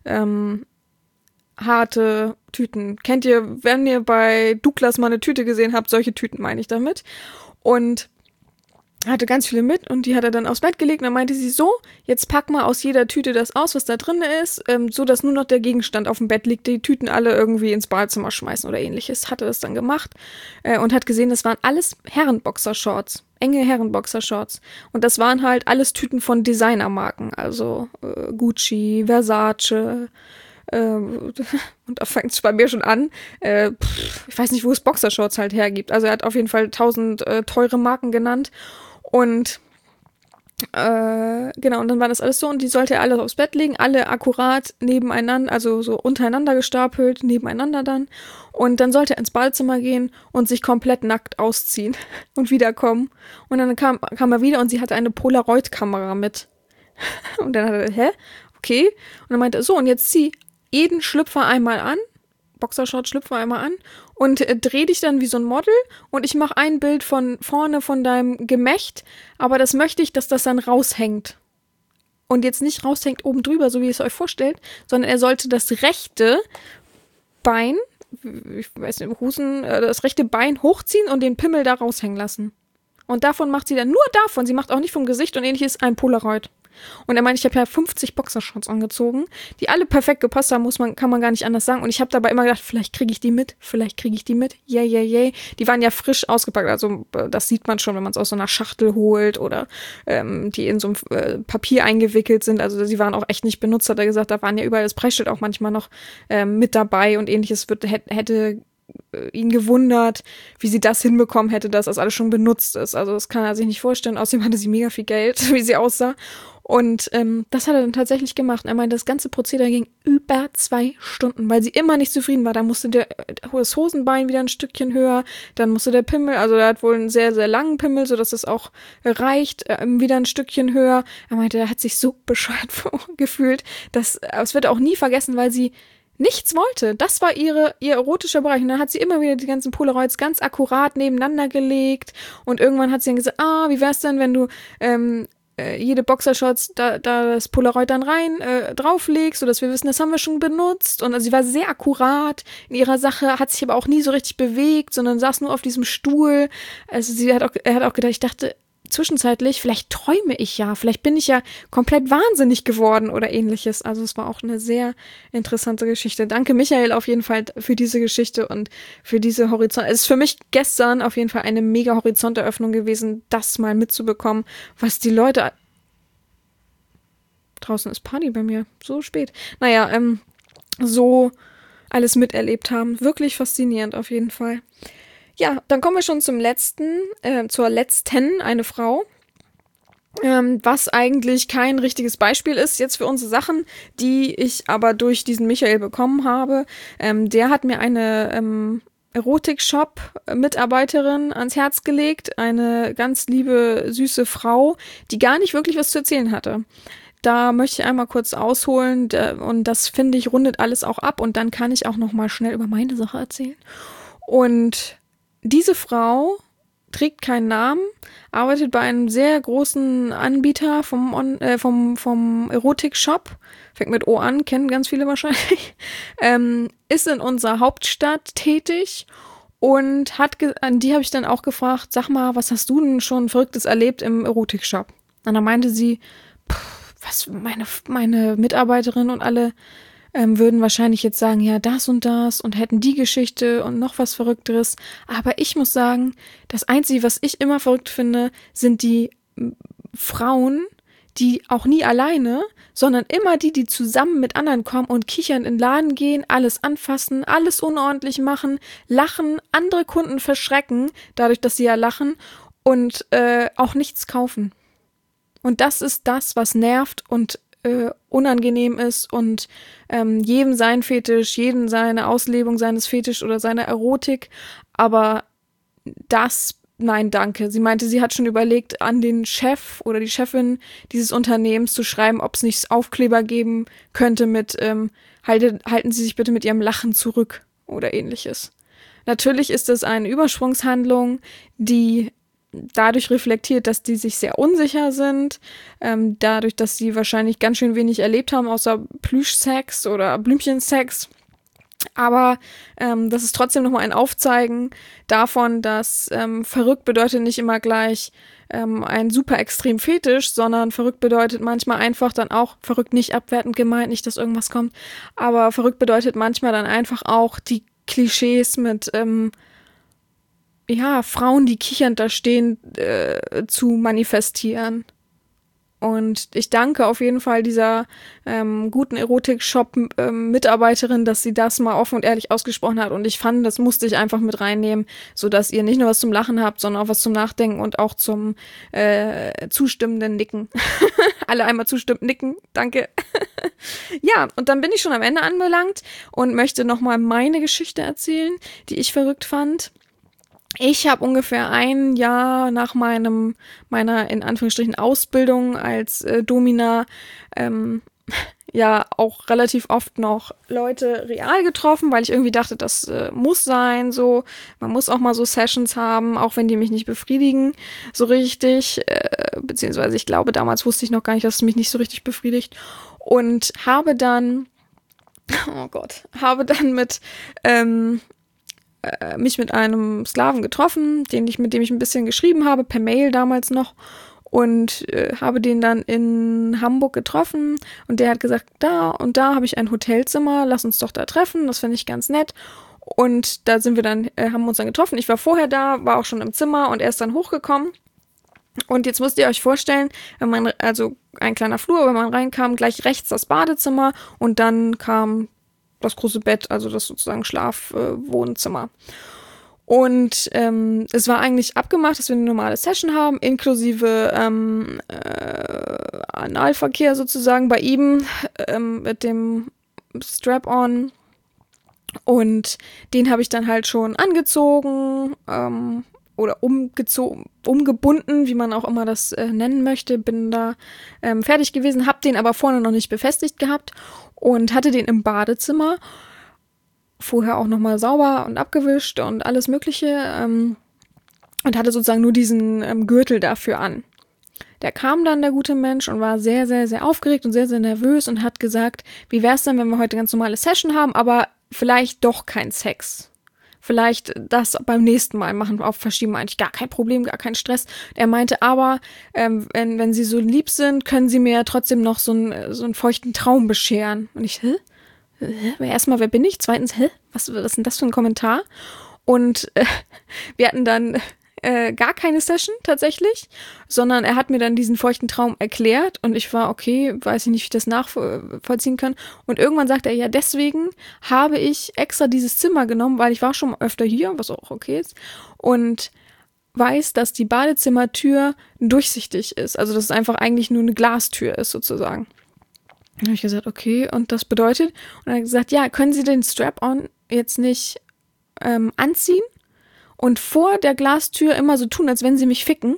harte Tüten. Kennt ihr, wenn ihr bei Douglas mal eine Tüte gesehen habt, solche Tüten meine ich damit. Und hatte ganz viele mit und die hat er dann aufs Bett gelegt und dann meinte sie so, jetzt pack mal aus jeder Tüte das aus, was da drin ist, so dass nur noch der Gegenstand auf dem Bett liegt, die Tüten alle irgendwie ins Badezimmer schmeißen oder ähnliches. Hatte das dann gemacht und hat gesehen, das waren alles Herrenboxershorts, enge Herrenboxershorts. Und das waren halt alles Tüten von Designermarken, also Gucci, Versace, und da fängt es bei mir schon an. Ich weiß nicht, wo es Boxershorts halt hergibt. Also er hat auf jeden Fall 1000 teure Marken genannt. Und genau, und dann war das alles so. Und die sollte er alles aufs Bett legen, alle akkurat nebeneinander, also so untereinander gestapelt, nebeneinander dann. Und dann sollte er ins Badezimmer gehen und sich komplett nackt ausziehen und wiederkommen. Und dann kam er wieder und sie hatte eine Polaroid-Kamera mit. Und dann hat er, okay. Und dann meinte er, so, und jetzt zieh jeden Schlüpfer einmal an, Boxershort-Schlüpfer einmal an, und dreh dich dann wie so ein Model, und ich mache ein Bild von vorne von deinem Gemächt, aber das möchte ich, dass das dann raushängt. Und jetzt nicht raushängt oben drüber, so wie ihr es euch vorstellt, sondern er sollte das rechte Bein, ich weiß nicht, das rechte Bein hochziehen und den Pimmel da raushängen lassen. Und davon macht sie dann, nur davon, sie macht auch nicht vom Gesicht und ähnliches, ein Polaroid. Und er meinte, ich habe ja 50 Boxershorts angezogen, die alle perfekt gepasst haben, kann man gar nicht anders sagen. Und ich habe dabei immer gedacht, vielleicht kriege ich die mit. Yay. Die waren ja frisch ausgepackt, also das sieht man schon, wenn man es aus so einer Schachtel holt oder die in so ein Papier eingewickelt sind. Also sie waren auch echt nicht benutzt, hat er gesagt. Da waren ja überall das Preisschild auch manchmal noch mit dabei und ähnliches. Hätte ihn gewundert, wie sie das hinbekommen hätte, dass das alles schon benutzt ist. Also das kann er sich nicht vorstellen. Außerdem hatte sie mega viel Geld, wie sie aussah. Und das hat er dann tatsächlich gemacht. Er meinte, das ganze Prozedere ging über 2 Stunden, weil sie immer nicht zufrieden war. Da musste das Hosenbein wieder ein Stückchen höher, dann musste der Pimmel, also er hat wohl einen sehr, sehr langen Pimmel, sodass es auch reicht, wieder ein Stückchen höher. Er meinte, er hat sich so bescheuert gefühlt. Das wird er auch nie vergessen, weil sie nichts wollte. Das war ihr erotischer Bereich. Und dann hat sie immer wieder die ganzen Polaroids ganz akkurat nebeneinander gelegt. Und irgendwann hat sie dann gesagt, wie wär's denn, wenn du jede Boxershorts da das Polaroid dann rein drauflegst, sodass wir wissen, das haben wir schon benutzt. Und also sie war sehr akkurat in ihrer Sache, hat sich aber auch nie so richtig bewegt, sondern saß nur auf diesem Stuhl. Also er hat auch gedacht, ich dachte zwischenzeitlich, vielleicht träume ich ja, vielleicht bin ich ja komplett wahnsinnig geworden oder ähnliches. Also es war auch eine sehr interessante Geschichte. Danke Michael auf jeden Fall für diese Geschichte und für diese Horizont. Es ist für mich gestern auf jeden Fall eine mega Horizonteröffnung gewesen, das mal mitzubekommen, was die Leute... Draußen ist Party bei mir, so spät. Naja, so alles miterlebt haben. Wirklich faszinierend auf jeden Fall. Ja, dann kommen wir schon zur letzten, eine Frau, was eigentlich kein richtiges Beispiel ist jetzt für unsere Sachen, die ich aber durch diesen Michael bekommen habe. Der hat mir eine Erotik-Shop-Mitarbeiterin ans Herz gelegt, eine ganz liebe, süße Frau, die gar nicht wirklich was zu erzählen hatte. Da möchte ich einmal kurz ausholen und das, finde ich, rundet alles auch ab und dann kann ich auch noch mal schnell über meine Sache erzählen. Und diese Frau trägt keinen Namen, arbeitet bei einem sehr großen Anbieter vom Erotik-Shop, fängt mit O an, kennen ganz viele wahrscheinlich, ist in unserer Hauptstadt tätig und an die habe ich dann auch gefragt, sag mal, was hast du denn schon Verrücktes erlebt im Erotik-Shop? Und dann meinte sie, was meine Mitarbeiterin und alle würden wahrscheinlich jetzt sagen, ja, das und hätten die Geschichte und noch was Verrückteres. Aber ich muss sagen, das Einzige, was ich immer verrückt finde, sind die Frauen, die auch nie alleine, sondern immer die zusammen mit anderen kommen und kichern in den Laden gehen, alles anfassen, alles unordentlich machen, lachen, andere Kunden verschrecken, dadurch, dass sie ja lachen und auch nichts kaufen. Und das ist das, was nervt und unangenehm ist und jedem sein Fetisch, jedem seine Auslebung seines Fetisch oder seiner Erotik, aber nein, danke. Sie meinte, sie hat schon überlegt, an den Chef oder die Chefin dieses Unternehmens zu schreiben, ob es nicht Aufkleber geben könnte mit halten Sie sich bitte mit Ihrem Lachen zurück oder ähnliches. Natürlich ist es eine Übersprungshandlung, die dadurch reflektiert, dass die sich sehr unsicher sind, dadurch, dass sie wahrscheinlich ganz schön wenig erlebt haben, außer Plüschsex oder Blümchensex. Aber das ist trotzdem nochmal ein Aufzeigen davon, dass verrückt bedeutet nicht immer gleich ein super extrem Fetisch, sondern verrückt bedeutet manchmal einfach dann auch, verrückt nicht abwertend gemeint, nicht, dass irgendwas kommt, aber verrückt bedeutet manchmal dann einfach auch die Klischees mit Frauen, die kichernd da stehen, zu manifestieren. Und ich danke auf jeden Fall dieser guten Erotik-Shop-Mitarbeiterin, dass sie das mal offen und ehrlich ausgesprochen hat. Und ich fand, das musste ich einfach mit reinnehmen, sodass ihr nicht nur was zum Lachen habt, sondern auch was zum Nachdenken und auch zum zustimmenden Nicken. Alle einmal zustimmend nicken. Danke. Ja, und dann bin ich schon am Ende anbelangt und möchte nochmal meine Geschichte erzählen, die ich verrückt fand. Ich habe ungefähr ein Jahr nach meiner in Anführungsstrichen Ausbildung als Domina auch relativ oft noch Leute real getroffen, weil ich irgendwie dachte, das muss sein, so, man muss auch mal so Sessions haben, auch wenn die mich nicht befriedigen, so richtig, beziehungsweise ich glaube, damals wusste ich noch gar nicht, dass es mich nicht so richtig befriedigt und habe dann mich mit einem Sklaven getroffen, mit dem ich ein bisschen geschrieben habe, per Mail damals noch. und habe den dann in Hamburg getroffen und der hat gesagt, da und da habe ich ein Hotelzimmer, lass uns doch da treffen, das finde ich ganz nett. Und da sind wir dann, haben uns dann getroffen. Ich war vorher da, war auch schon im Zimmer und er ist dann hochgekommen. Und jetzt müsst ihr euch vorstellen, also ein kleiner Flur, wenn man reinkam, gleich rechts das Badezimmer und dann kam das große Bett, also das sozusagen Schlafwohnzimmer. Und es war eigentlich abgemacht, dass wir eine normale Session haben, inklusive Analverkehr sozusagen bei ihm mit dem Strap-on. Und den habe ich dann halt schon angezogen oder umgebunden, wie man auch immer das nennen möchte. Bin da fertig gewesen, habe den aber vorne noch nicht befestigt gehabt und hatte den im Badezimmer. Vorher auch nochmal sauber und abgewischt und alles Mögliche und hatte sozusagen nur diesen Gürtel dafür an. Der kam dann, der gute Mensch, und war sehr, sehr, sehr aufgeregt und sehr, sehr nervös und hat gesagt, wie wär's denn, wenn wir heute ganz normale Session haben, aber vielleicht doch kein Sex. Vielleicht das beim nächsten Mal machen, auf verschieben, eigentlich gar kein Problem, gar kein Stress. Er meinte aber, wenn Sie so lieb sind, können Sie mir ja trotzdem noch so einen feuchten Traum bescheren. Und ich, erstmal, wer bin ich? Zweitens, was ist denn das für ein Kommentar? Und wir hatten dann gar keine Session tatsächlich, sondern er hat mir dann diesen feuchten Traum erklärt und ich war, okay, weiß ich nicht, wie ich das nachvollziehen kann. Und irgendwann sagt er, ja, deswegen habe ich extra dieses Zimmer genommen, weil ich war schon öfter hier, was auch okay ist, und weiß, dass die Badezimmertür durchsichtig ist. Also, dass es einfach eigentlich nur eine Glastür ist, sozusagen. Dann habe ich gesagt, okay, und das bedeutet, und er hat gesagt, ja, können Sie den Strap-on jetzt nicht anziehen und vor der Glastür immer so tun, als wenn Sie mich ficken?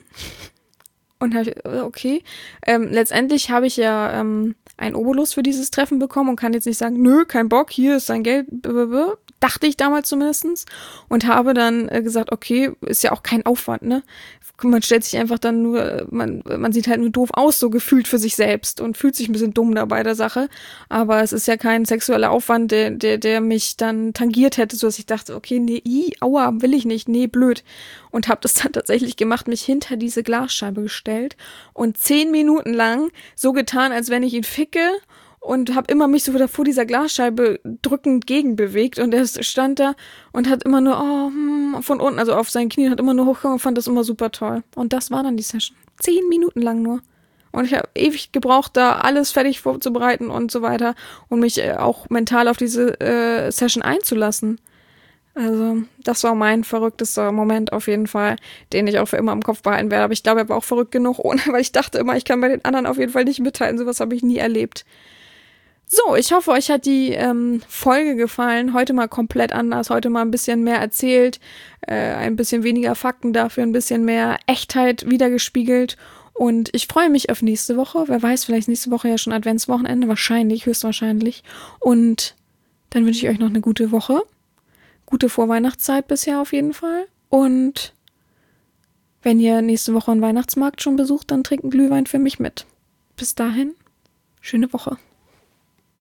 Und habe ich, okay. Letztendlich habe ich ja einen Obolus für dieses Treffen bekommen und kann jetzt nicht sagen, nö, kein Bock, hier ist sein Geld, dachte ich damals zumindest. Und habe dann gesagt, okay, ist ja auch kein Aufwand, ne? Man stellt sich einfach dann nur, man sieht halt nur doof aus, so gefühlt für sich selbst und fühlt sich ein bisschen dumm dabei der Sache. Aber es ist ja kein sexueller Aufwand, der mich dann tangiert hätte, sodass ich dachte, okay, nee, aua, will ich nicht, nee, blöd. Und habe das dann tatsächlich gemacht, mich hinter diese Glasscheibe gestellt und 10 Minuten lang so getan, als wenn ich ihn ficke und habe immer mich so wieder vor dieser Glasscheibe drückend gegenbewegt und er stand da und hat immer nur von unten, also auf seinen Knien, hat immer nur hochgegangen und fand das immer super toll. Und das war dann die Session. 10 Minuten lang nur. Und ich habe ewig gebraucht, da alles fertig vorzubereiten und so weiter und mich auch mental auf diese Session einzulassen. Also das war mein verrücktester Moment auf jeden Fall, den ich auch für immer im Kopf behalten werde. Aber ich glaube, er war auch verrückt genug, weil ich dachte immer, ich kann bei den anderen auf jeden Fall nicht mitteilen. Sowas habe ich nie erlebt. So, ich hoffe, euch hat die Folge gefallen. Heute mal komplett anders, heute mal ein bisschen mehr erzählt, ein bisschen weniger Fakten, dafür ein bisschen mehr Echtheit wiedergespiegelt. Und ich freue mich auf nächste Woche. Wer weiß, vielleicht nächste Woche ja schon Adventswochenende, wahrscheinlich, höchstwahrscheinlich. Und dann wünsche ich euch noch eine gute Woche. Gute Vorweihnachtszeit bisher auf jeden Fall. Und wenn ihr nächste Woche einen Weihnachtsmarkt schon besucht, dann trinkt einen Glühwein für mich mit. Bis dahin, schöne Woche.